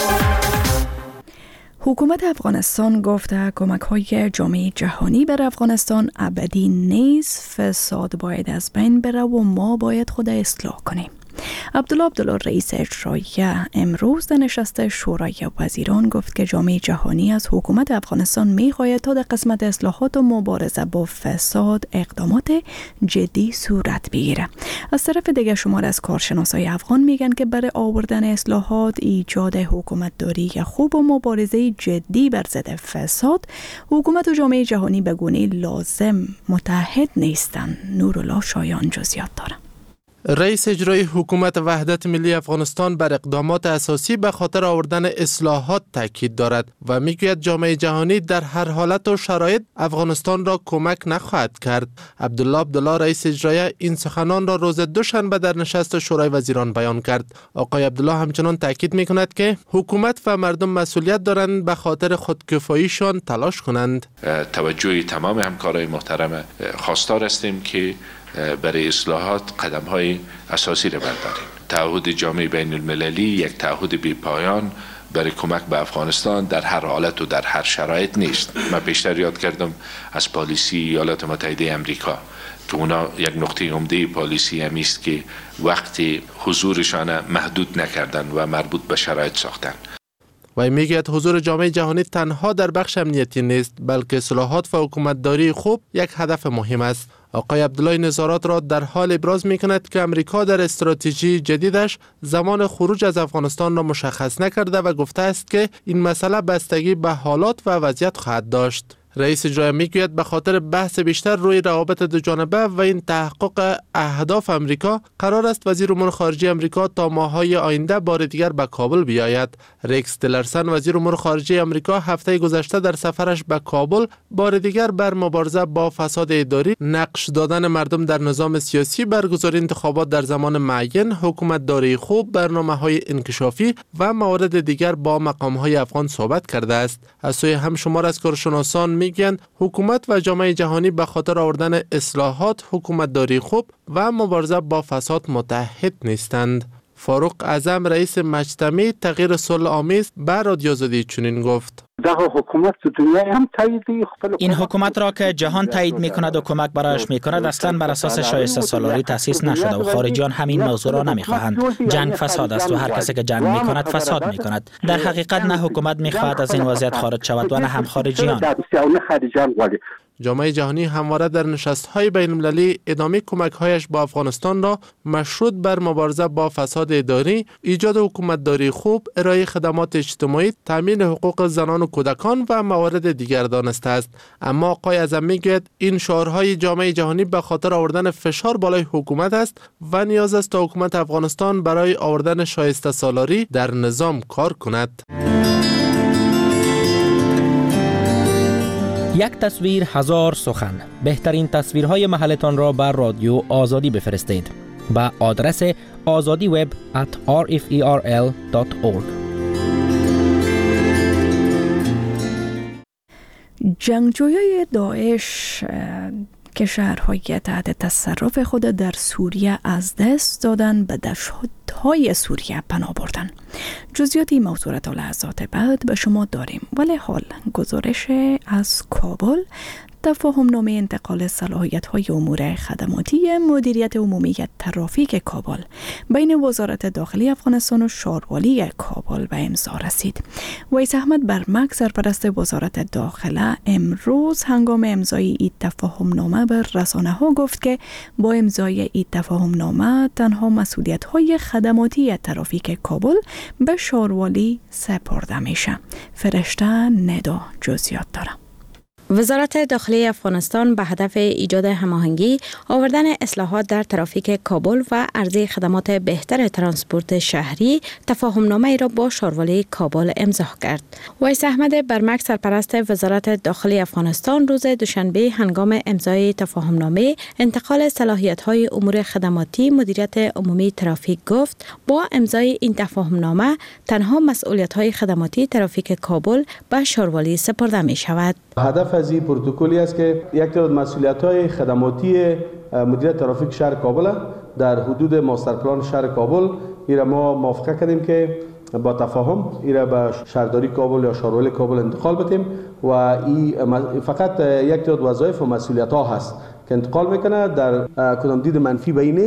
A: حکومت افغانستان گفته کمک‌های جامعه جهانی بر افغانستان ابدی نیست. فساد باید از بین بره و ما باید خود اصلاح کنیم. عبدالله عبدالله رئیس اجرایی امروز در نشست شورای وزیران گفت که جامعه جهانی از حکومت افغانستان می‌خواهد تا در قسمت اصلاحات و مبارزه با فساد اقدامات جدی صورت بگیره. از طرف دیگر شمار از کارشناسای افغان میگن که برای آوردن اصلاحات، ایجاد حکومتداری خوب و مبارزه جدی بر ضد فساد، حکومت و جامعه جهانی به گونه لازم متحد نیستند. نورالله شایان جزئیات داره.
G: رئیس اجرایی حکومت وحدت ملی افغانستان بر اقدامات اساسی به خاطر آوردن اصلاحات تاکید دارد و میگوید جامعه جهانی در هر حالت و شرایط افغانستان را کمک نخواهد کرد. عبدالله عبدالله رئیس اجرایی این سخنان را روز دوشنبه در نشست شورای وزیران بیان کرد. آقای عبدالله همچنان تاکید میکند که حکومت و مردم مسئولیت دارند به خاطر خودکفاییشان تلاش کنند.
S: توجه تمام همکارای محترم خواستار هستیم که برای اصلاحات قدم های اساسی را برداریم. تعهد جامعه بین المللی یک تعهد بی پایان برای کمک به افغانستان در هر حالت و در هر شرایط نیست. من پیشتر یاد کردم از پالیسی ایالات متحده امریکا که اونا یک نقطه عمده پالیسی همی است که وقتی حضورشان محدود نکردن و مربوط به شرایط ساختن.
G: و میگوید حضور جامعه جهانی تنها در بخش امنیتی نیست، بلکه اصلاحات و حکومتداری خوب یک هدف مهم است. آقای عبدالله نظارات را در حال ابراز میکند که امریکا در استراتژی جدیدش زمان خروج از افغانستان را مشخص نکرده و گفته است که این مسئله بستگی به حالات و وضعیت خواهد داشت. رئیس اجرایی میگوید به خاطر بحث بیشتر روی روابط دو جانبه و این تحقق اهداف امریکا قرار است وزیر امور خارجه امریکا تا ماه‌های آینده بار دیگر به کابل بیاید. ریکس تیلرسن وزیر امور خارجه امریکا هفته گذشته در سفرش به کابل بار دیگر بر مبارزه با فساد اداری، نقش دادن مردم در نظام سیاسی، برگزاری انتخابات در زمان معین، حکومتداری خوب، برنامه‌های انکشافی و موارد دیگر با مقام‌های افغان صحبت کرده است. از سوی هم شمار از کارشناسان میگن حکومت و جامعه جهانی به خاطر آوردن اصلاحات، حکومتداری خوب و مبارزه با فساد متحد نیستند. فاروق اعظم رئیس مجتمع تغییر صلح آمیز به رادیو آزادی چنین گفت:
H: حکومت دنیا هم
L: این حکومت را که جهان تایید می کند و کمک برایش می کند اصلا بر اساس شایسته سالاری تأسیس نشده و خارجیان همین موضوع را نمی خواهند. جنگ فساد است و هر کسی که جنگ می کند فساد می کند. در حقیقت نه حکومت می خواهد از این وضعیت خارج شود و نه هم خارجیان.
G: جامعه جهانی همواره در نشست‌های بین‌المللی ادامه کمک‌هایش با افغانستان را مشروط بر مبارزه با فساد اداری، ایجاد حکومتداری خوب، ارائه خدمات اجتماعی، تامین حقوق زنان و کودکان و موارد دیگر دانسته است. اما آقای اعظم میگوید این شعارهای جامعه جهانی به خاطر آوردن فشار بالای حکومت است و نیاز است تا حکومت افغانستان برای آوردن شایسته سالاری در نظام کار کند.
W: یک تصویر هزار سخن. بهترین تصویرهای محلتان را بر رادیو آزادی بفرستید با آدرس azadiweb at rferl dot org.
A: جنگجویای داعش که شهرهای تحت تصرف خود در سوریه از دست دادن به دشت‌های سوریه پناه بردن. جزئیاتی موضوع تا لحظات بعد به شما داریم، ولی حال گزارش از کابل تفاهم‌نامه انتقال صلاحیت‌های امور خدماتی مدیریت عمومی ترافیک کابل بین وزارت داخلی افغانستان و شاروالی کابل به امضا رسید. ویس احمد برمک سرپرست وزارت داخله امروز هنگام امضای این تفاهم‌نامه به رسانه‌ها گفت که با امضای این تفاهم‌نامه تنها مسئولیت‌های خدماتی ترافیک کابل به شاروالی سپرده میشه. فرشته ندا جزئیات داره.
X: وزارت داخلی افغانستان به هدف ایجاد هماهنگی، آوردن اصلاحات در ترافیک کابل و عرضه خدمات بهتر ترانسپورت شهری تفاهمنامه ای را با شاروالی کابل امضا کرد. ویس احمد برمک سرپرست وزارت داخلی افغانستان روز دوشنبه هنگام امضای تفاهمنامه انتقال صلاحیت‌های امور خدماتی مدیریت عمومی ترافیک گفت با امضای این تفاهمنامه تنها مسئولیت‌های خدماتی ترافیک کابل به شاروالی سپرده می شود.
Y: هدف از این پروتکلی است که یک تعداد مسئولیت‌های خدماتی مدیریت ترافیک شهر کابل در حدود ماستر پلان شهر کابل ایرا ما موافقه کردیم که با تفاهم ایرا به شهرداری کابل یا شاروالی کابل انتقال بدیم و این فقط یک تعداد وظایف و مسئولیت‌ها هست که انتقال میکنه. در کدام دید منفی به این نیست.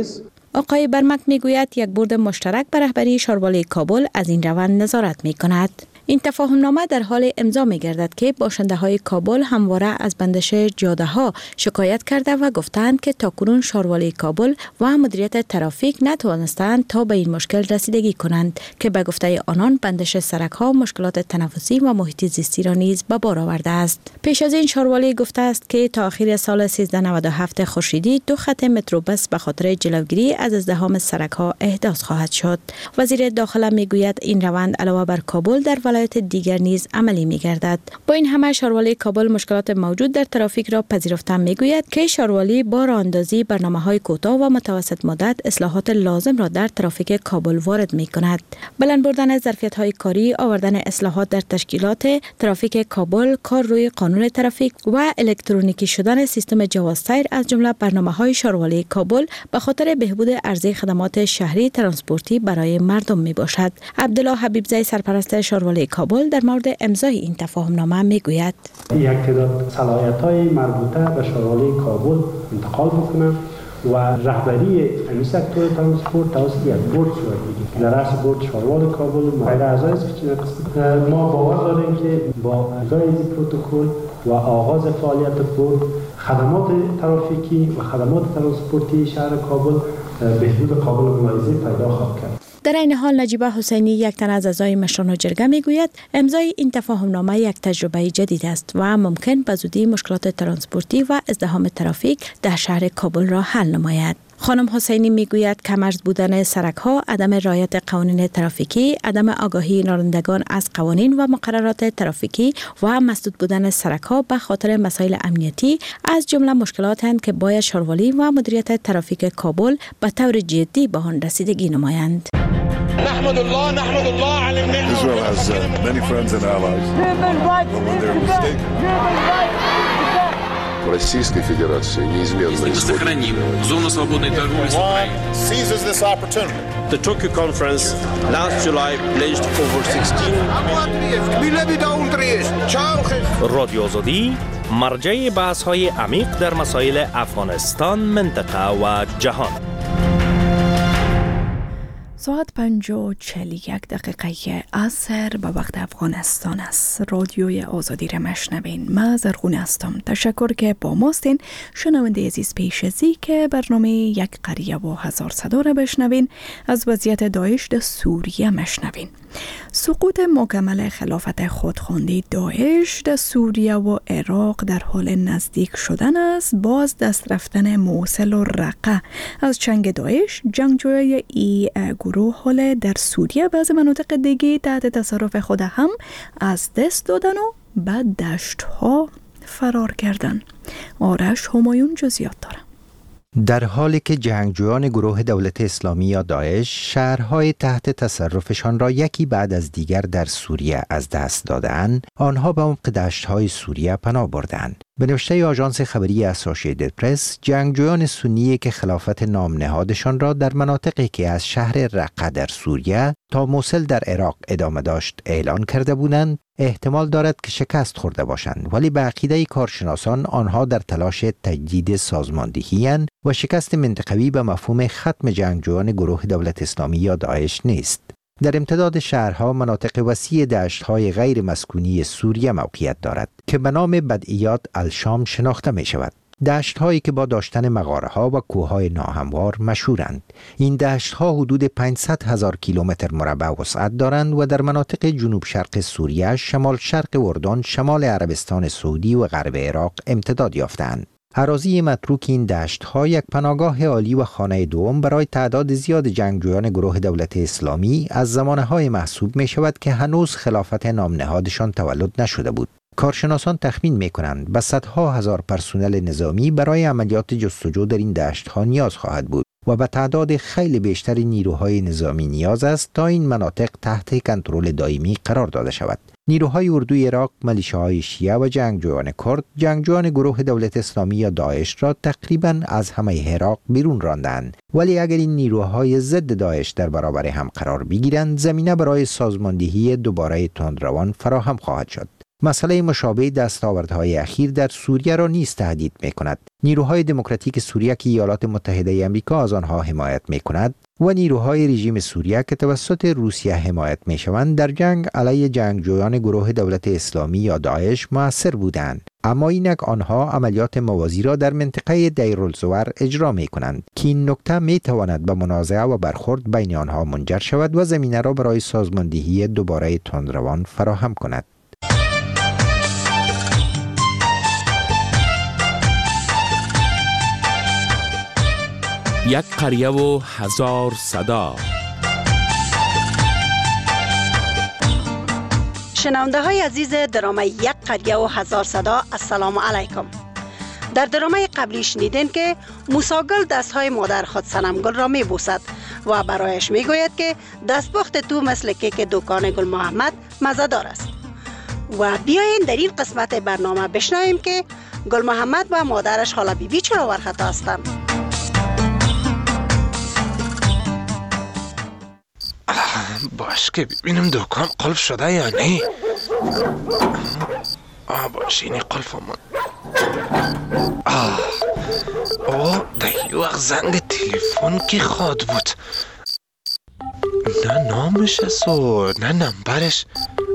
X: آقای برمک میگوید یک بورد مشترک به رهبری شاروالی کابل از این روند نظارت میکند. این تفاهم نامه در حال امضا می گردد که باشنده های کابل همواره از بندش جاده ها شکایت کرده و گفتند که تاکنون شاروالی کابل و مدیریت ترافیک نتوانستند تا به این مشکل رسیدگی کنند که به گفته آنان بندش سرک ها مشکلات تنفسی و محیط زیستی را نیز به بار آورده است. پیش از این شاروالی گفته است که تا آخر سال سیزده نود و هفت خورشیدی دو خط متروبس به خاطر جلوگیری از ازدحام سرک ها احداث خواهد شد. وزیر داخله می گوید این روند علاوه بر کابل در ولایت دیگر نیز عملی می گردد. با این همه شاروالی کابل مشکلات موجود در ترافیک را پذیرفته می گوید که شاروالی با راه اندازی برنامه‌های کوتاه و متوسط مدت اصلاحات لازم را در ترافیک کابل وارد می کند. بلند بردن ظرفیت‌های کاری، آوردن اصلاحات در تشکیلات ترافیک کابل، کار روی قانون ترافیک و الکترونیکی شدن سیستم جوازسیر از جمله برنامه‌های شاروالی کابل به خاطر بهبود عرضه خدمات شهری ترانسپورتی برای مردم می باشد. عبدالله حبیبزی سرپرست شاروالی کابل در مورد امضای این تفاهم نامه می گوید
Y: یک تعداد صلاحیت‌های مربوطه به شاروالی کابل انتقال بکنم و رهبری این سکتور ترانسپورت توسط یک بورد صورت میگیرد. در اصل بورد شاروالی کابل غیر اعضای است که ما باور داریم که با امضای این پروتکل و آغاز فعالیت بورد خدمات ترافیکی و خدمات ترانسپورتی شهر کابل بهبود قابل ملاحظه پیدا خواهد کرد.
X: در این حال نجیبه حسینی یک تن از اعضای مشران جرگه میگوید امضای این تفاهم نامه یک تجربه جدید است و ممکن به زودی مشکلات ترانسپورتی و ازدحام ترافیک در شهر کابل را حل نماید. خانم حسینی میگوید کمرز بودن سرک ها، عدم رعایت قوانین ترافیکی، عدم آگاهی رانندگان از قوانین و مقررات ترافیکی و مسدود بودن سرک ها به خاطر مسائل امنیتی از جمله مشکلاتند که باید شاروالی و مدیریت ترافیک کابل به طور جدی به آن رسیدگی نمایند.
D: نحمد الله نحمد الله على النعمة. Israel has uh, many friends and allies. But when they're mistaken.
F: Российской Федерации неизменно
J: сохраним зону свободной торговли с Украиной.
D: Seizes this opportunity.
K: The Tokyo conference last July pledged over sixteen
W: رادیو آزادی مرجع بحث‌های عمیق در مسائل افغانستان، منطقه و جهان.
A: ساعت پنج و چهل یک دقیقه عصر به وقت افغانستان است. رادیوی آزادی را مشنوین. من زرغون هستم. تشکر که با ماستین. شنونده عزیز پیش ازی که برنامه یک قریه و هزار صدا را بشنوین. از وضعیت داعش در سوریه مشنوین. سقوط مکمل خلافت خودخوانده داعش در سوریه و عراق در حال نزدیک شدن است. باز دست رفتن موصل و رقه از چنگ داعش، جنگجوی ای گروه حال در سوریه بعض مناطق دیگه تحت تصرف خود هم از دست دادن و بعد دشت ها فرار کردن. آرش همایون جزئیات داره.
M: در حالی که جنگجویان گروه دولت اسلامی یا داعش شهرهای تحت تصرفشان را یکی بعد از دیگر در سوریه از دست دادند، آنها به عمق دشت‌های سوریه پناه بردند. به نوشته آژانس خبری اسوسییتد پرس، جنگجویان سنی که خلافت نام نهادشان را در مناطقی که از شهر رقه در سوریه تا موصل در عراق ادامه داشت اعلان کرده بودند، احتمال دارد که شکست خورده باشند، ولی به عقیده کارشناسان آنها در تلاش تجدید سازماندهی‌اند و شکست منطقوی به مفهوم ختم جنگجویان گروه دولت اسلامی یا داعش نیست. در امتداد شهرها مناطق وسیع دشت‌های غیر مسکونی سوریه موقعیت دارد که به نام بدئیات الشام شناخته می شود. دشت‌هایی که با داشتن مغاره‌ها و کوه‌های ناهموار مشهورند. این دشت‌ها حدود پانصد هزار کیلومتر مربع وسعت دارند و در مناطق جنوب شرق سوریه، شمال شرق اردن، شمال عربستان سعودی و غرب عراق امتداد یافتند. اراضی متروک این دشت‌ها یک پناهگاه عالی و خانه دوم برای تعداد زیاد جنگجویان گروه دولت اسلامی از زمانه‌های محسوب می‌شود که هنوز خلافت نام نهادشان تولد نشده بود. کارشناسان تخمین می‌کنند به صدها هزار پرسنل نظامی برای عملیات جستجو در این دشت‌ها نیاز خواهد بود و به تعداد خیلی بیشتر نیروهای نظامی نیاز است تا این مناطق تحت کنترل دائمی قرار داده شود. نیروهای اردوی عراق، ملیشه‌های شیعه و جنگجویان کرد، جنگجویان گروه دولت اسلامی یا داعش را تقریباً از همه عراق بیرون راندند. ولی اگر این نیروهای ضد داعش در برابر هم قرار بگیرند، زمینه برای سازماندهی دوباره تندروان فراهم خواهد شد. مسئله مشابه دستاوردهای اخیر در سوریه را نیز تهدید می کند. نیروهای دموکراتیک سوریه که ایالات متحده آمریکا از آنها حمایت می کند و نیروهای رژیم سوریه که توسط روسیه حمایت می شوند در جنگ علیه جنگجویان گروه دولت اسلامی یا داعش مؤثر بودند. اما اینک آنها عملیات موازی را در منطقه دیرالزور اجرا می کنند که این نکته می تواند به منازعه و برخورد بین آنها منجر شود و زمینه را برای سازماندهی دوباره تندروان فراهم کند.
E: یک قریه و هزار صدا.
N: شنونده های عزیز درامه یک قریه و هزار صدا، السلام علیکم. در درامه قبلی شنیدین که موساگل دست های مادر خود صنمگل را می بوسد و برایش می گوید که دستپخت تو مثل کیک دکان گل محمد مزه‌دار است. و بیاین در این قسمت برنامه بشنویم که گل محمد و مادرش حالا بی بی چرا ورخطا هستند.
O: باش که ببینم دکان قلب شده یا نه. آه باش اینی قلب آمد. آه آه در وقت زنگ تلفن که خواد بود. نه نامش است و نه نمبرش.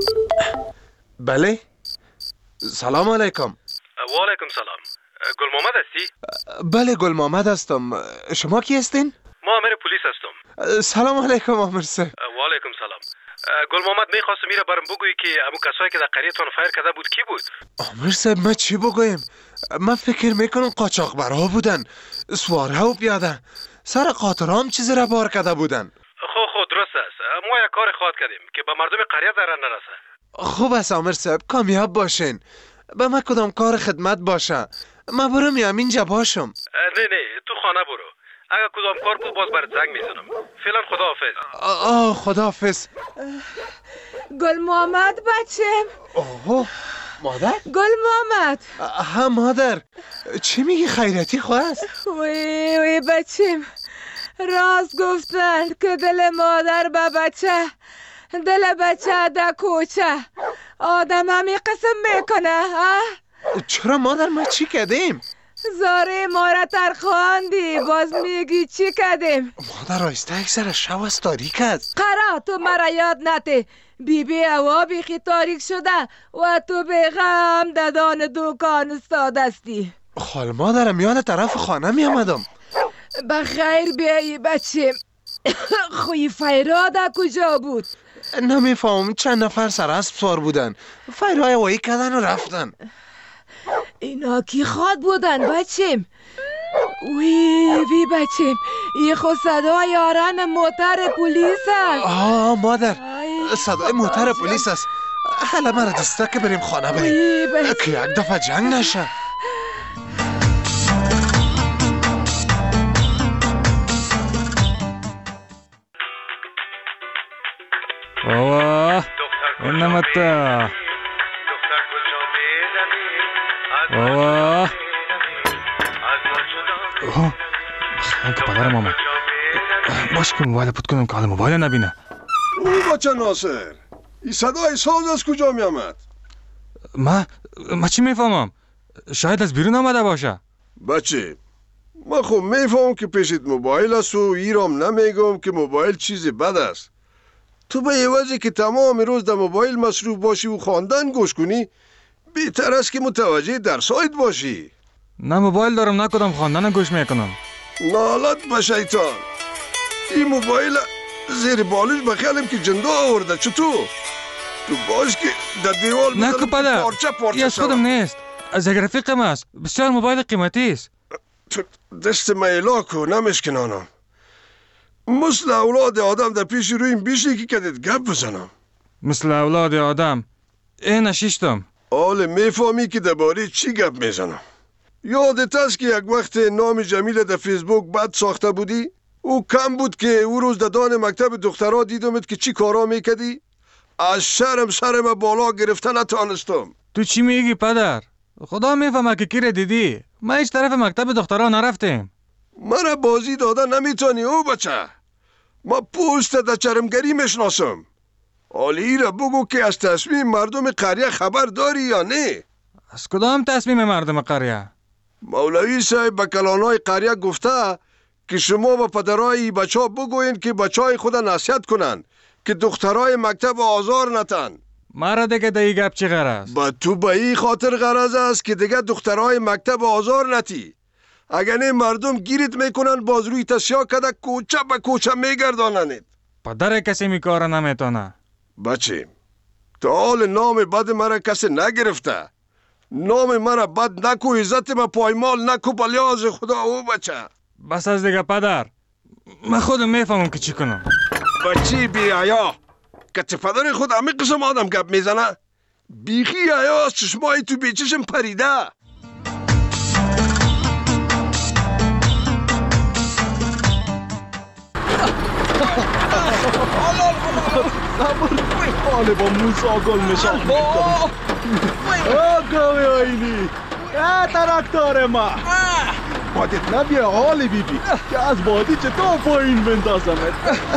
O: بله سلام علیکم.
P: و علیکم سلام. گل محمد هستی؟
O: بله گل محمد هستم. شما کی هستین؟
P: ما امیر پلیس هستم.
O: سلام علیکم آمر صاحب.
P: و علیکم سلام. گل محمد میخواستم میره برام بگویی که امو کسایی که در قریه‌تون فایر کرده بود کی بود؟
O: آمر صاحب ما چی بگویم؟ من فکر میکنم قاچاقبرها بودن، سواره و پیاده. سر قاطرام چیزی را بار کرده بودن.
P: خو خو درست است. ما یک کار خواد کردیم که به مردم قریه ضرر نرسه.
O: خوب است آمر صاحب، کامیاب باشین. به من کدام کار خدمت باشه. من برم همینجا باشم.
P: نه نه تو خانه برو. اگر کدام کار بود باز برات زنگ میزنم. فعلا خداحافظ.
O: آه خداحافظ.
R: گل محمد بچم.
O: اوه مادر؟
R: گل محمد.
O: ها مادر، چی میگی خیرتی خواست؟
R: وی وی بچم، راست گفتند که دل مادر به بچه، دل بچه در کوچه. آدم همی قسم میکنه ها؟
O: چرا مادر ما چی کردیم؟
R: زاره ما را ترخواندی، باز میگی چی کردیم؟
O: مادر رایسته یک سر شو از تاریک است.
R: قرا تو مرا یاد نته. بی بی هوا بیخی تاریک شده و تو به غم ددان دکان استاد استی.
O: خال مادرم میان طرف خانه می آمدم.
R: بخیر بیایی بچه. خوی فیراده کجا بود؟
O: نمیفهم، چند نفر سر اسب سوار بودن، فیرهای هوایی کردن و رفتن.
R: اینا کی خواد بودن بچم؟ وی وی بچم، این خود صدای یاران موتر پلیس است.
O: آه مادر، صدای موتر پلیس است. حالا مرا دسته که بریم خانه بریم که یک دفعه جنگ نشه.
Z: بابا اینم تا بابا اوه خیلی پدرم آمد. باش که موبایل پود کنم که حالا موبایل نبینه.
D: او بچه ناصر، این صدای ساز از کجا می آمد؟
Z: ما ما چی میفهمم؟ شاید از بیرون آمده باشه.
D: بچه ما خب میفهم که پیشت موبایل است و ایرام نمیگم که موبایل چیز بد است. تو به عوضی که تمام روز در موبایل مصروف باشی و خواندن گوش کنی، بهتر است که متوجه درسایت باشی.
Z: نه موبایل دارم، نه کدام خواندن گوش میکنم.
D: نالت به شیطان، این موبایل زیر بالش بخیالم که جنده آورده. چطور؟ تو باش که در دیوال
Z: نه که پدر،
D: پارچه پارچه
Z: ای از خودم نیست، از یک رفیقم است. بسیار موبایل قیمتی است.
D: تو دست میلا کو نمشکنانم. مثل اولاد آدم در پیش روی این بیشی که کدت گپ بزنم.
Z: مثل اولاد آدم این نشیشتم.
D: حال میفهمی که درباره چی گپ میزنم. یادت است که یک وقت نام جمیل در فیسبوک بد ساخته بودی؟ او کم بود که او روز در دان مکتب دخترها دیدمت که چی کارا میکدی؟ از شرم سرم بالا گرفتن نتانستم.
Z: تو چی میگی پدر؟ خدا میفهمه که کی را دیدی. ما هیچ طرف مکتب دخترها نرفتیم.
D: من بازی دادن نمیتونی او بچه. ما پوست در چرمگری میشناسم. حالی را بگو که از تصمیم مردم قریه خبر داری یا نه؟
Z: از کدام تصمیم مردم قریه؟
D: مولوی صاحب به کلانای قریه گفته که شما به پدرای بچه ها بگوین که بچه های خود نصیحت کنن که دخترای مکتب آزار نتن.
Z: مرا دیگه دیگه گپ چی غرض؟
D: با تو به این خاطر غرض است که دیگه دخترای مکتب آزار نتی. اگر نه مردم گیرت میکنن باز روی تسیا کده کوچه به کوچه میگردانند.
Z: پدر کسی میکاره نمیتونه.
D: بچه تا حال نام بد مرا کسی نگرفته. نام مرا بد نکو، عزت ما پایمال نکو به لحاظ خدا. او بچه
Z: بس از دیگه پدر، من خودم میفهمم که چی کنم.
D: بچه بی حیا که چه پدر خود همه قسم آدم گپ میزنه. بیخی حیا از چشمای تو بیچشم پریده.
B: حاله با موسا گل نشان میکنم. آقای آینی اه ترکتار ما بادت نبیه حال بی بی که از بادی چطور پایین بندازمت.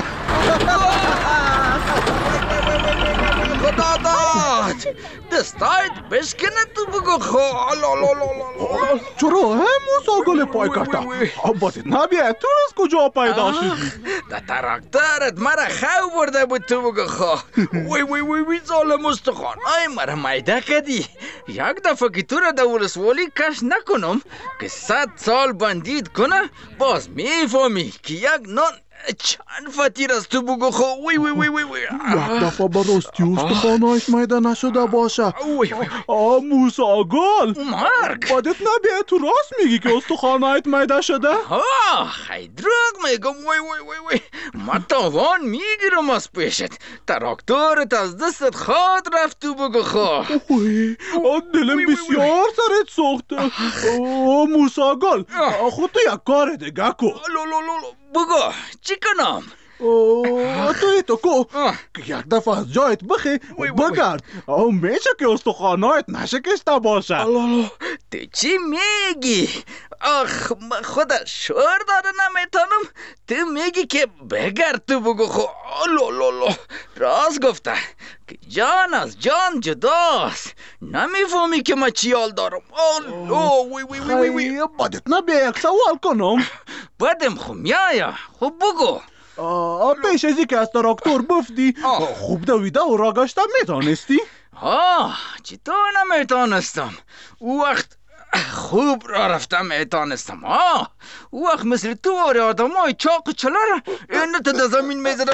C: خدا داد دستایت بشکنه تو بگو خواهد.
B: چرا هم موسا گل پای کشته؟ بادت نبیه تو از کجا پیدا شدی؟
C: در ترکتارت مرا خو برده بود تو بگو خواه. وی وی وی وی ظالم استخوان ای مرا میده کدی. یک دفعه که تو را در ولسوالی کش نکنم که صد سال بندید کنه باز میفهمی که یک نان چند فتیر از تو بگو خو. وی وی وی وی وی
B: یک دفعه براستی استخوانایش میده نشده باشه. آه موسا گل
C: مرگ
B: بادت نبیه تو راست میگی که استخوانایت میده شده؟
C: آه خیلی دروغ میگم. وی وی وی وی من تاوان میگیرم از پیشت. تراکتورت از دستت خواد رفت تو بگو خو.
B: وی دلم بسیار سرت سوخته. آه موسا گل خود تو یک کار دیگه کو.
C: بگو چی کنم؟
B: توی تو کو که یک دفعه از جایت بخی بگرد. او میشه که استخوانایت نشکسته باشه.
C: تو چی میگی؟ آخ من خود شور داره نمیتونم. تو میگی که بگرد تو بگو خو. لولولو راست گفته که جان از جان جداست. نمیفهمی که من چی حال دارم. آلو وی وی وی وی وی
B: بادت نبیه یک سوال کنم.
C: بدم خو میایا خب بگو.
B: پیش ازی که از تراکتور بفتی خوب دویده و راگشته میتونستی؟
C: آه چطور نمیتونستم؟ او وقت خوب را رفتم میتونستم. آه او وقت مثل تو آره آدم های چاق چلر اینه تا در زمین میزده.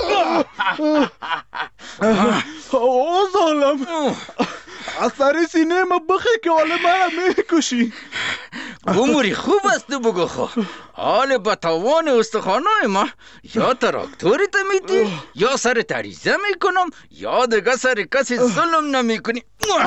B: آه ظالم از سر سینه ما بخی که حال من میکشی.
C: عمری خوب است تو بگو خو. حال با توان استخوانای ما یا تراکتوری تا میتی یا سر تریزه میکنم یا دیگه سر کسی ظلم نمیکنی.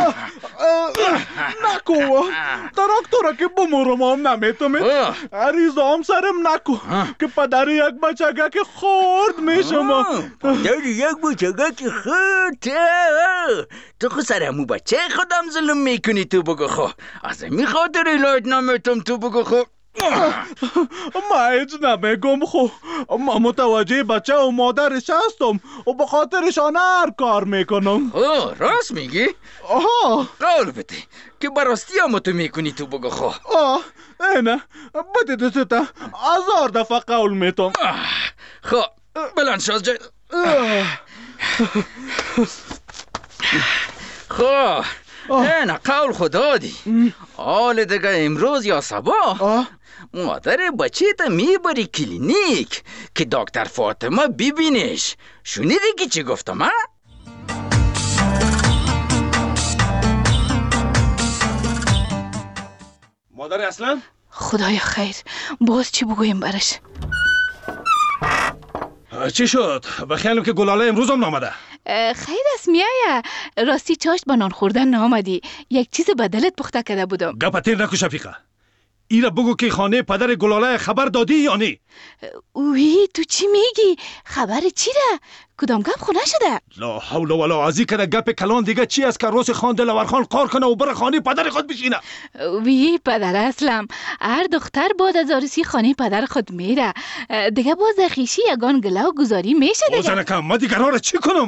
B: نکو تراکتورا که بمورم هم نمیتونم. ریزه هم سرم نکو که پدر یک بچگه که خورد میشم.
C: پدر یک بچگه که خورد تو خو سرمو بچه خودم ظلم میکنی تو بگو خو. از این خاطر ایلاید نمیتونم تو بگو خو.
B: ما هیچ نمیگم خو. ما متوجه بچه و مادرش هستم و به خاطرشان هر کار میکنم.
C: آه راست میگی؟
B: آها
C: قول بده که براستی هم تو میکنی تو بگو خو.
B: آه اینه بده دسته هزار دفعه قول میتم.
C: خو بلند شاز جای خو. اینه قول خدا دی. حال دیگه امروز یا صبح مادر بچه تا میبری کلینیک که دکتر فاطمه ببینش. شنیدی که چی گفتم ها؟
B: مادر اصلا؟
I: خدایا خیر باز چی بگویم برش؟
B: چی شد؟ بخیالم که گلاله امروز هم نامده.
I: خیر است میایه. راستی چاشت با نان خوردن نامدی. یک چیز بدلت پخته کرده بودم.
B: گپ تیر نکو شفیقه. ایره بگو که خانه پدر گلاله خبر دادی یا نه؟
I: اوی تو چی میگی؟ خبر چی ده؟ کدام گپ خونه شده؟
B: لا حول ولا ازی که گپ کلان دیگه چی است که روز خان دلورخان قار کنه و بره خانه پدر خود بشینه؟
I: وی پدر اسلم هر دختر بعد از عروسی خانه پدر خود میره. دیگه باز خیشی یگان گله و گذاری میشه دیگه.
B: بازنکم ما دیگه را چی کنم؟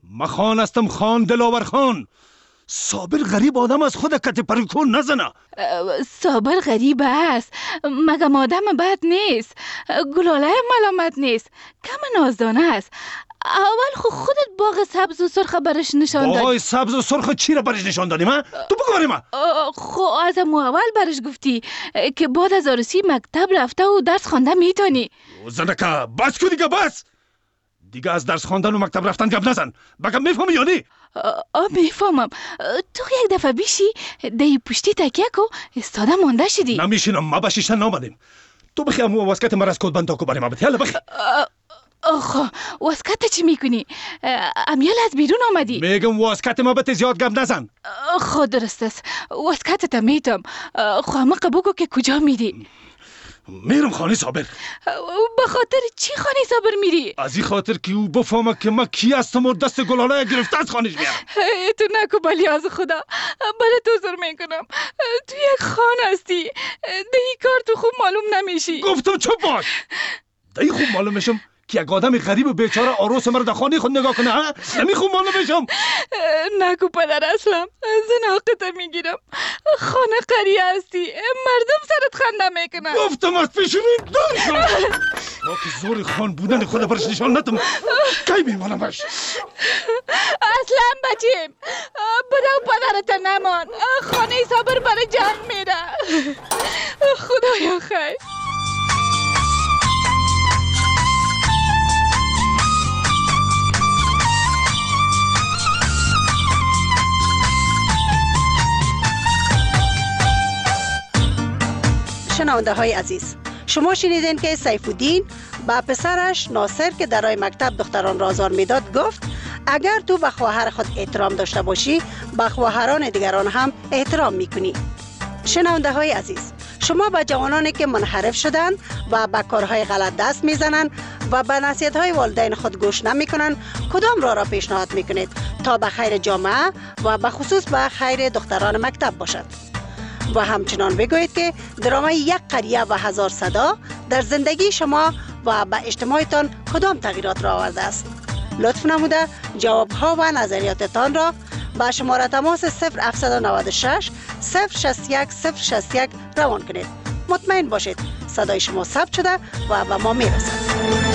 B: ما خان هستم، خان دلاور خان. صابر غریب آدم از خود کت پریکون نزنه.
I: صابر غریب است مگم آدم بد نیست، گلاله ملامت نیست، کم نازدانه است. اول خود خودت باغ سبز و سرخ برش نشان دادی.
B: باغ سبز و سرخ چی را برش نشان دادی ما؟ تو بگو برای ما.
I: خب از اول برش گفتی که بعد از عروسی مکتب رفته و درس خوانده میتونی.
B: زنکه بس کو دیگه، بس دیگه از درس خواندن و مکتب رفتن گپ نزن. بگم میفهمی یا نه؟
I: آه میفهمم. تو یک دفعه بیشی دی پشتی تکیه کو استاده مانده شدی.
B: نمیشینم، ما به شیشتن نامدیم. تو بخی امو واسکت مرا از کود بند تا کو برای ما بده. یالا بخی.
I: آخه واسکت چی میکنی؟ امیال از بیرون آمدی.
B: میگم واسکت ما بده، زیاد گپ نزن.
I: خود درست است، واسکت تا میتم. خو اما بگو که کجا میری؟
B: میرم خانه صابر.
I: به خاطر چی خانه صابر میری؟
B: از این خاطر که او بفهمه که من کی هستم و دست گلاله گرفته از خانهش میارم.
I: تو نکو بلی از خدا، برای تو زر میکنم. تو یک خان هستی، دهی کار تو خوب معلوم نمیشی.
B: گفتم چپ باش. دهی خوب معلوم میشم که یک آدم غریب و بیچاره آروس مرا در خانه خود نگاه کنه؟ ها؟ نمی خوب معلوم میشم.
I: نگو پدر اصلم، زن حقت میگیرم. خانه قریه هستی، مردم سرت خنده میکنن.
B: گفتم از پیشونی دور شد. ما که زور خان بودن خود برش نشان ندم، کی میمانم باش.
I: اصلا بچیم برو پدرت نمان، خانه صابر برای جنگ میره. خدایا خیر.
N: شنونده های عزیز، شما شنیدین که سیف الدین با پسرش ناصر که در راه مکتب دختران را آزار میداد گفت اگر تو به خواهر خود احترام داشته باشی به خواهران دیگران هم احترام میکنی. شنونده های عزیز، شما به جوانانی که منحرف شدن و به کارهای غلط دست میزنن و به نصیحت های والدین خود گوش نمیکنن کدام راه را پیشنهاد میکنید تا به خیر جامعه و به خصوص به خیر دختران مکتب باشد؟ و همچنان بگویید که درامای یک قریه و هزار صدا در زندگی شما و به اجتماعتان کدام تغییرات را آورده است؟ لطف نموده جوابها و نظریاتتان را با شماره تماس صفر هفت نه شش صفر شصت یک صفر شصت یک روان کنید. مطمئن باشید صدای شما ثبت شده و به ما میرسد.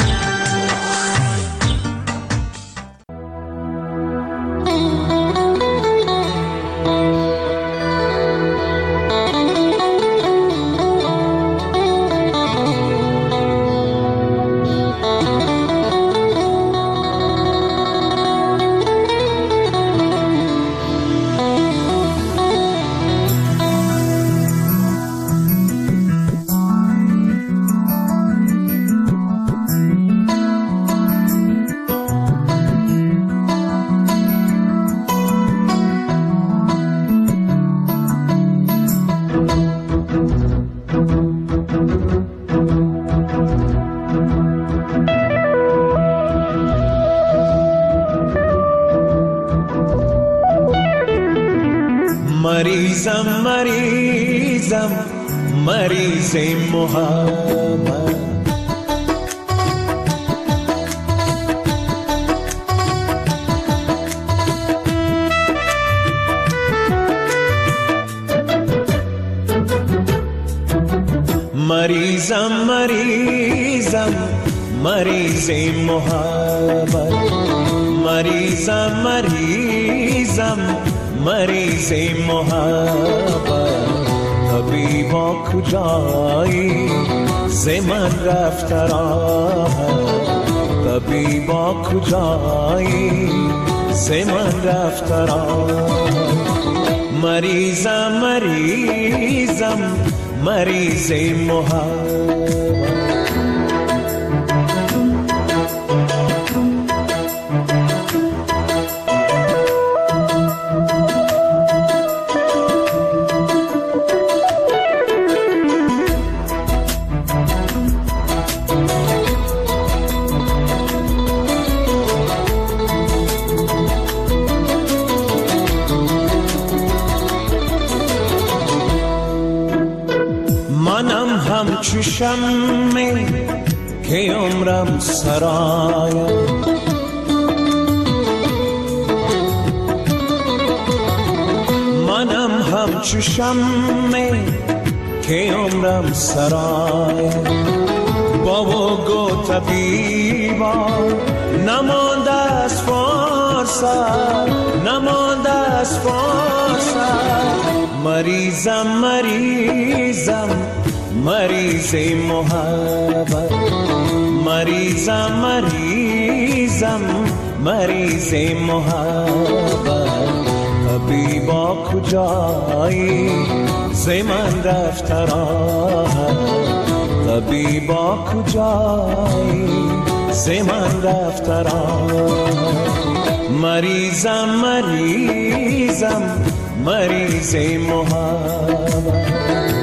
H: مریضم مریضم مریض محبت مریضم مریضم مریض محبت مریضم مریضم مریض محبت طبیبا کجایی ز من رفت راحت طبیبا کجایی ز من رفت راحت مریضم مریضم مریض محبت همچو شمع که عمرم سرایم همچو شمع که عمرم سرای بابا گو طبیبا نمانده از فارسا نمانده از فارسا مریضم مریضم مریض محبت مریضم مریضم مریض محبت طبیبا کجایی زمان رفت راه طبیبا کجایی زمان رفت راه مریضم مریضم مریض محبت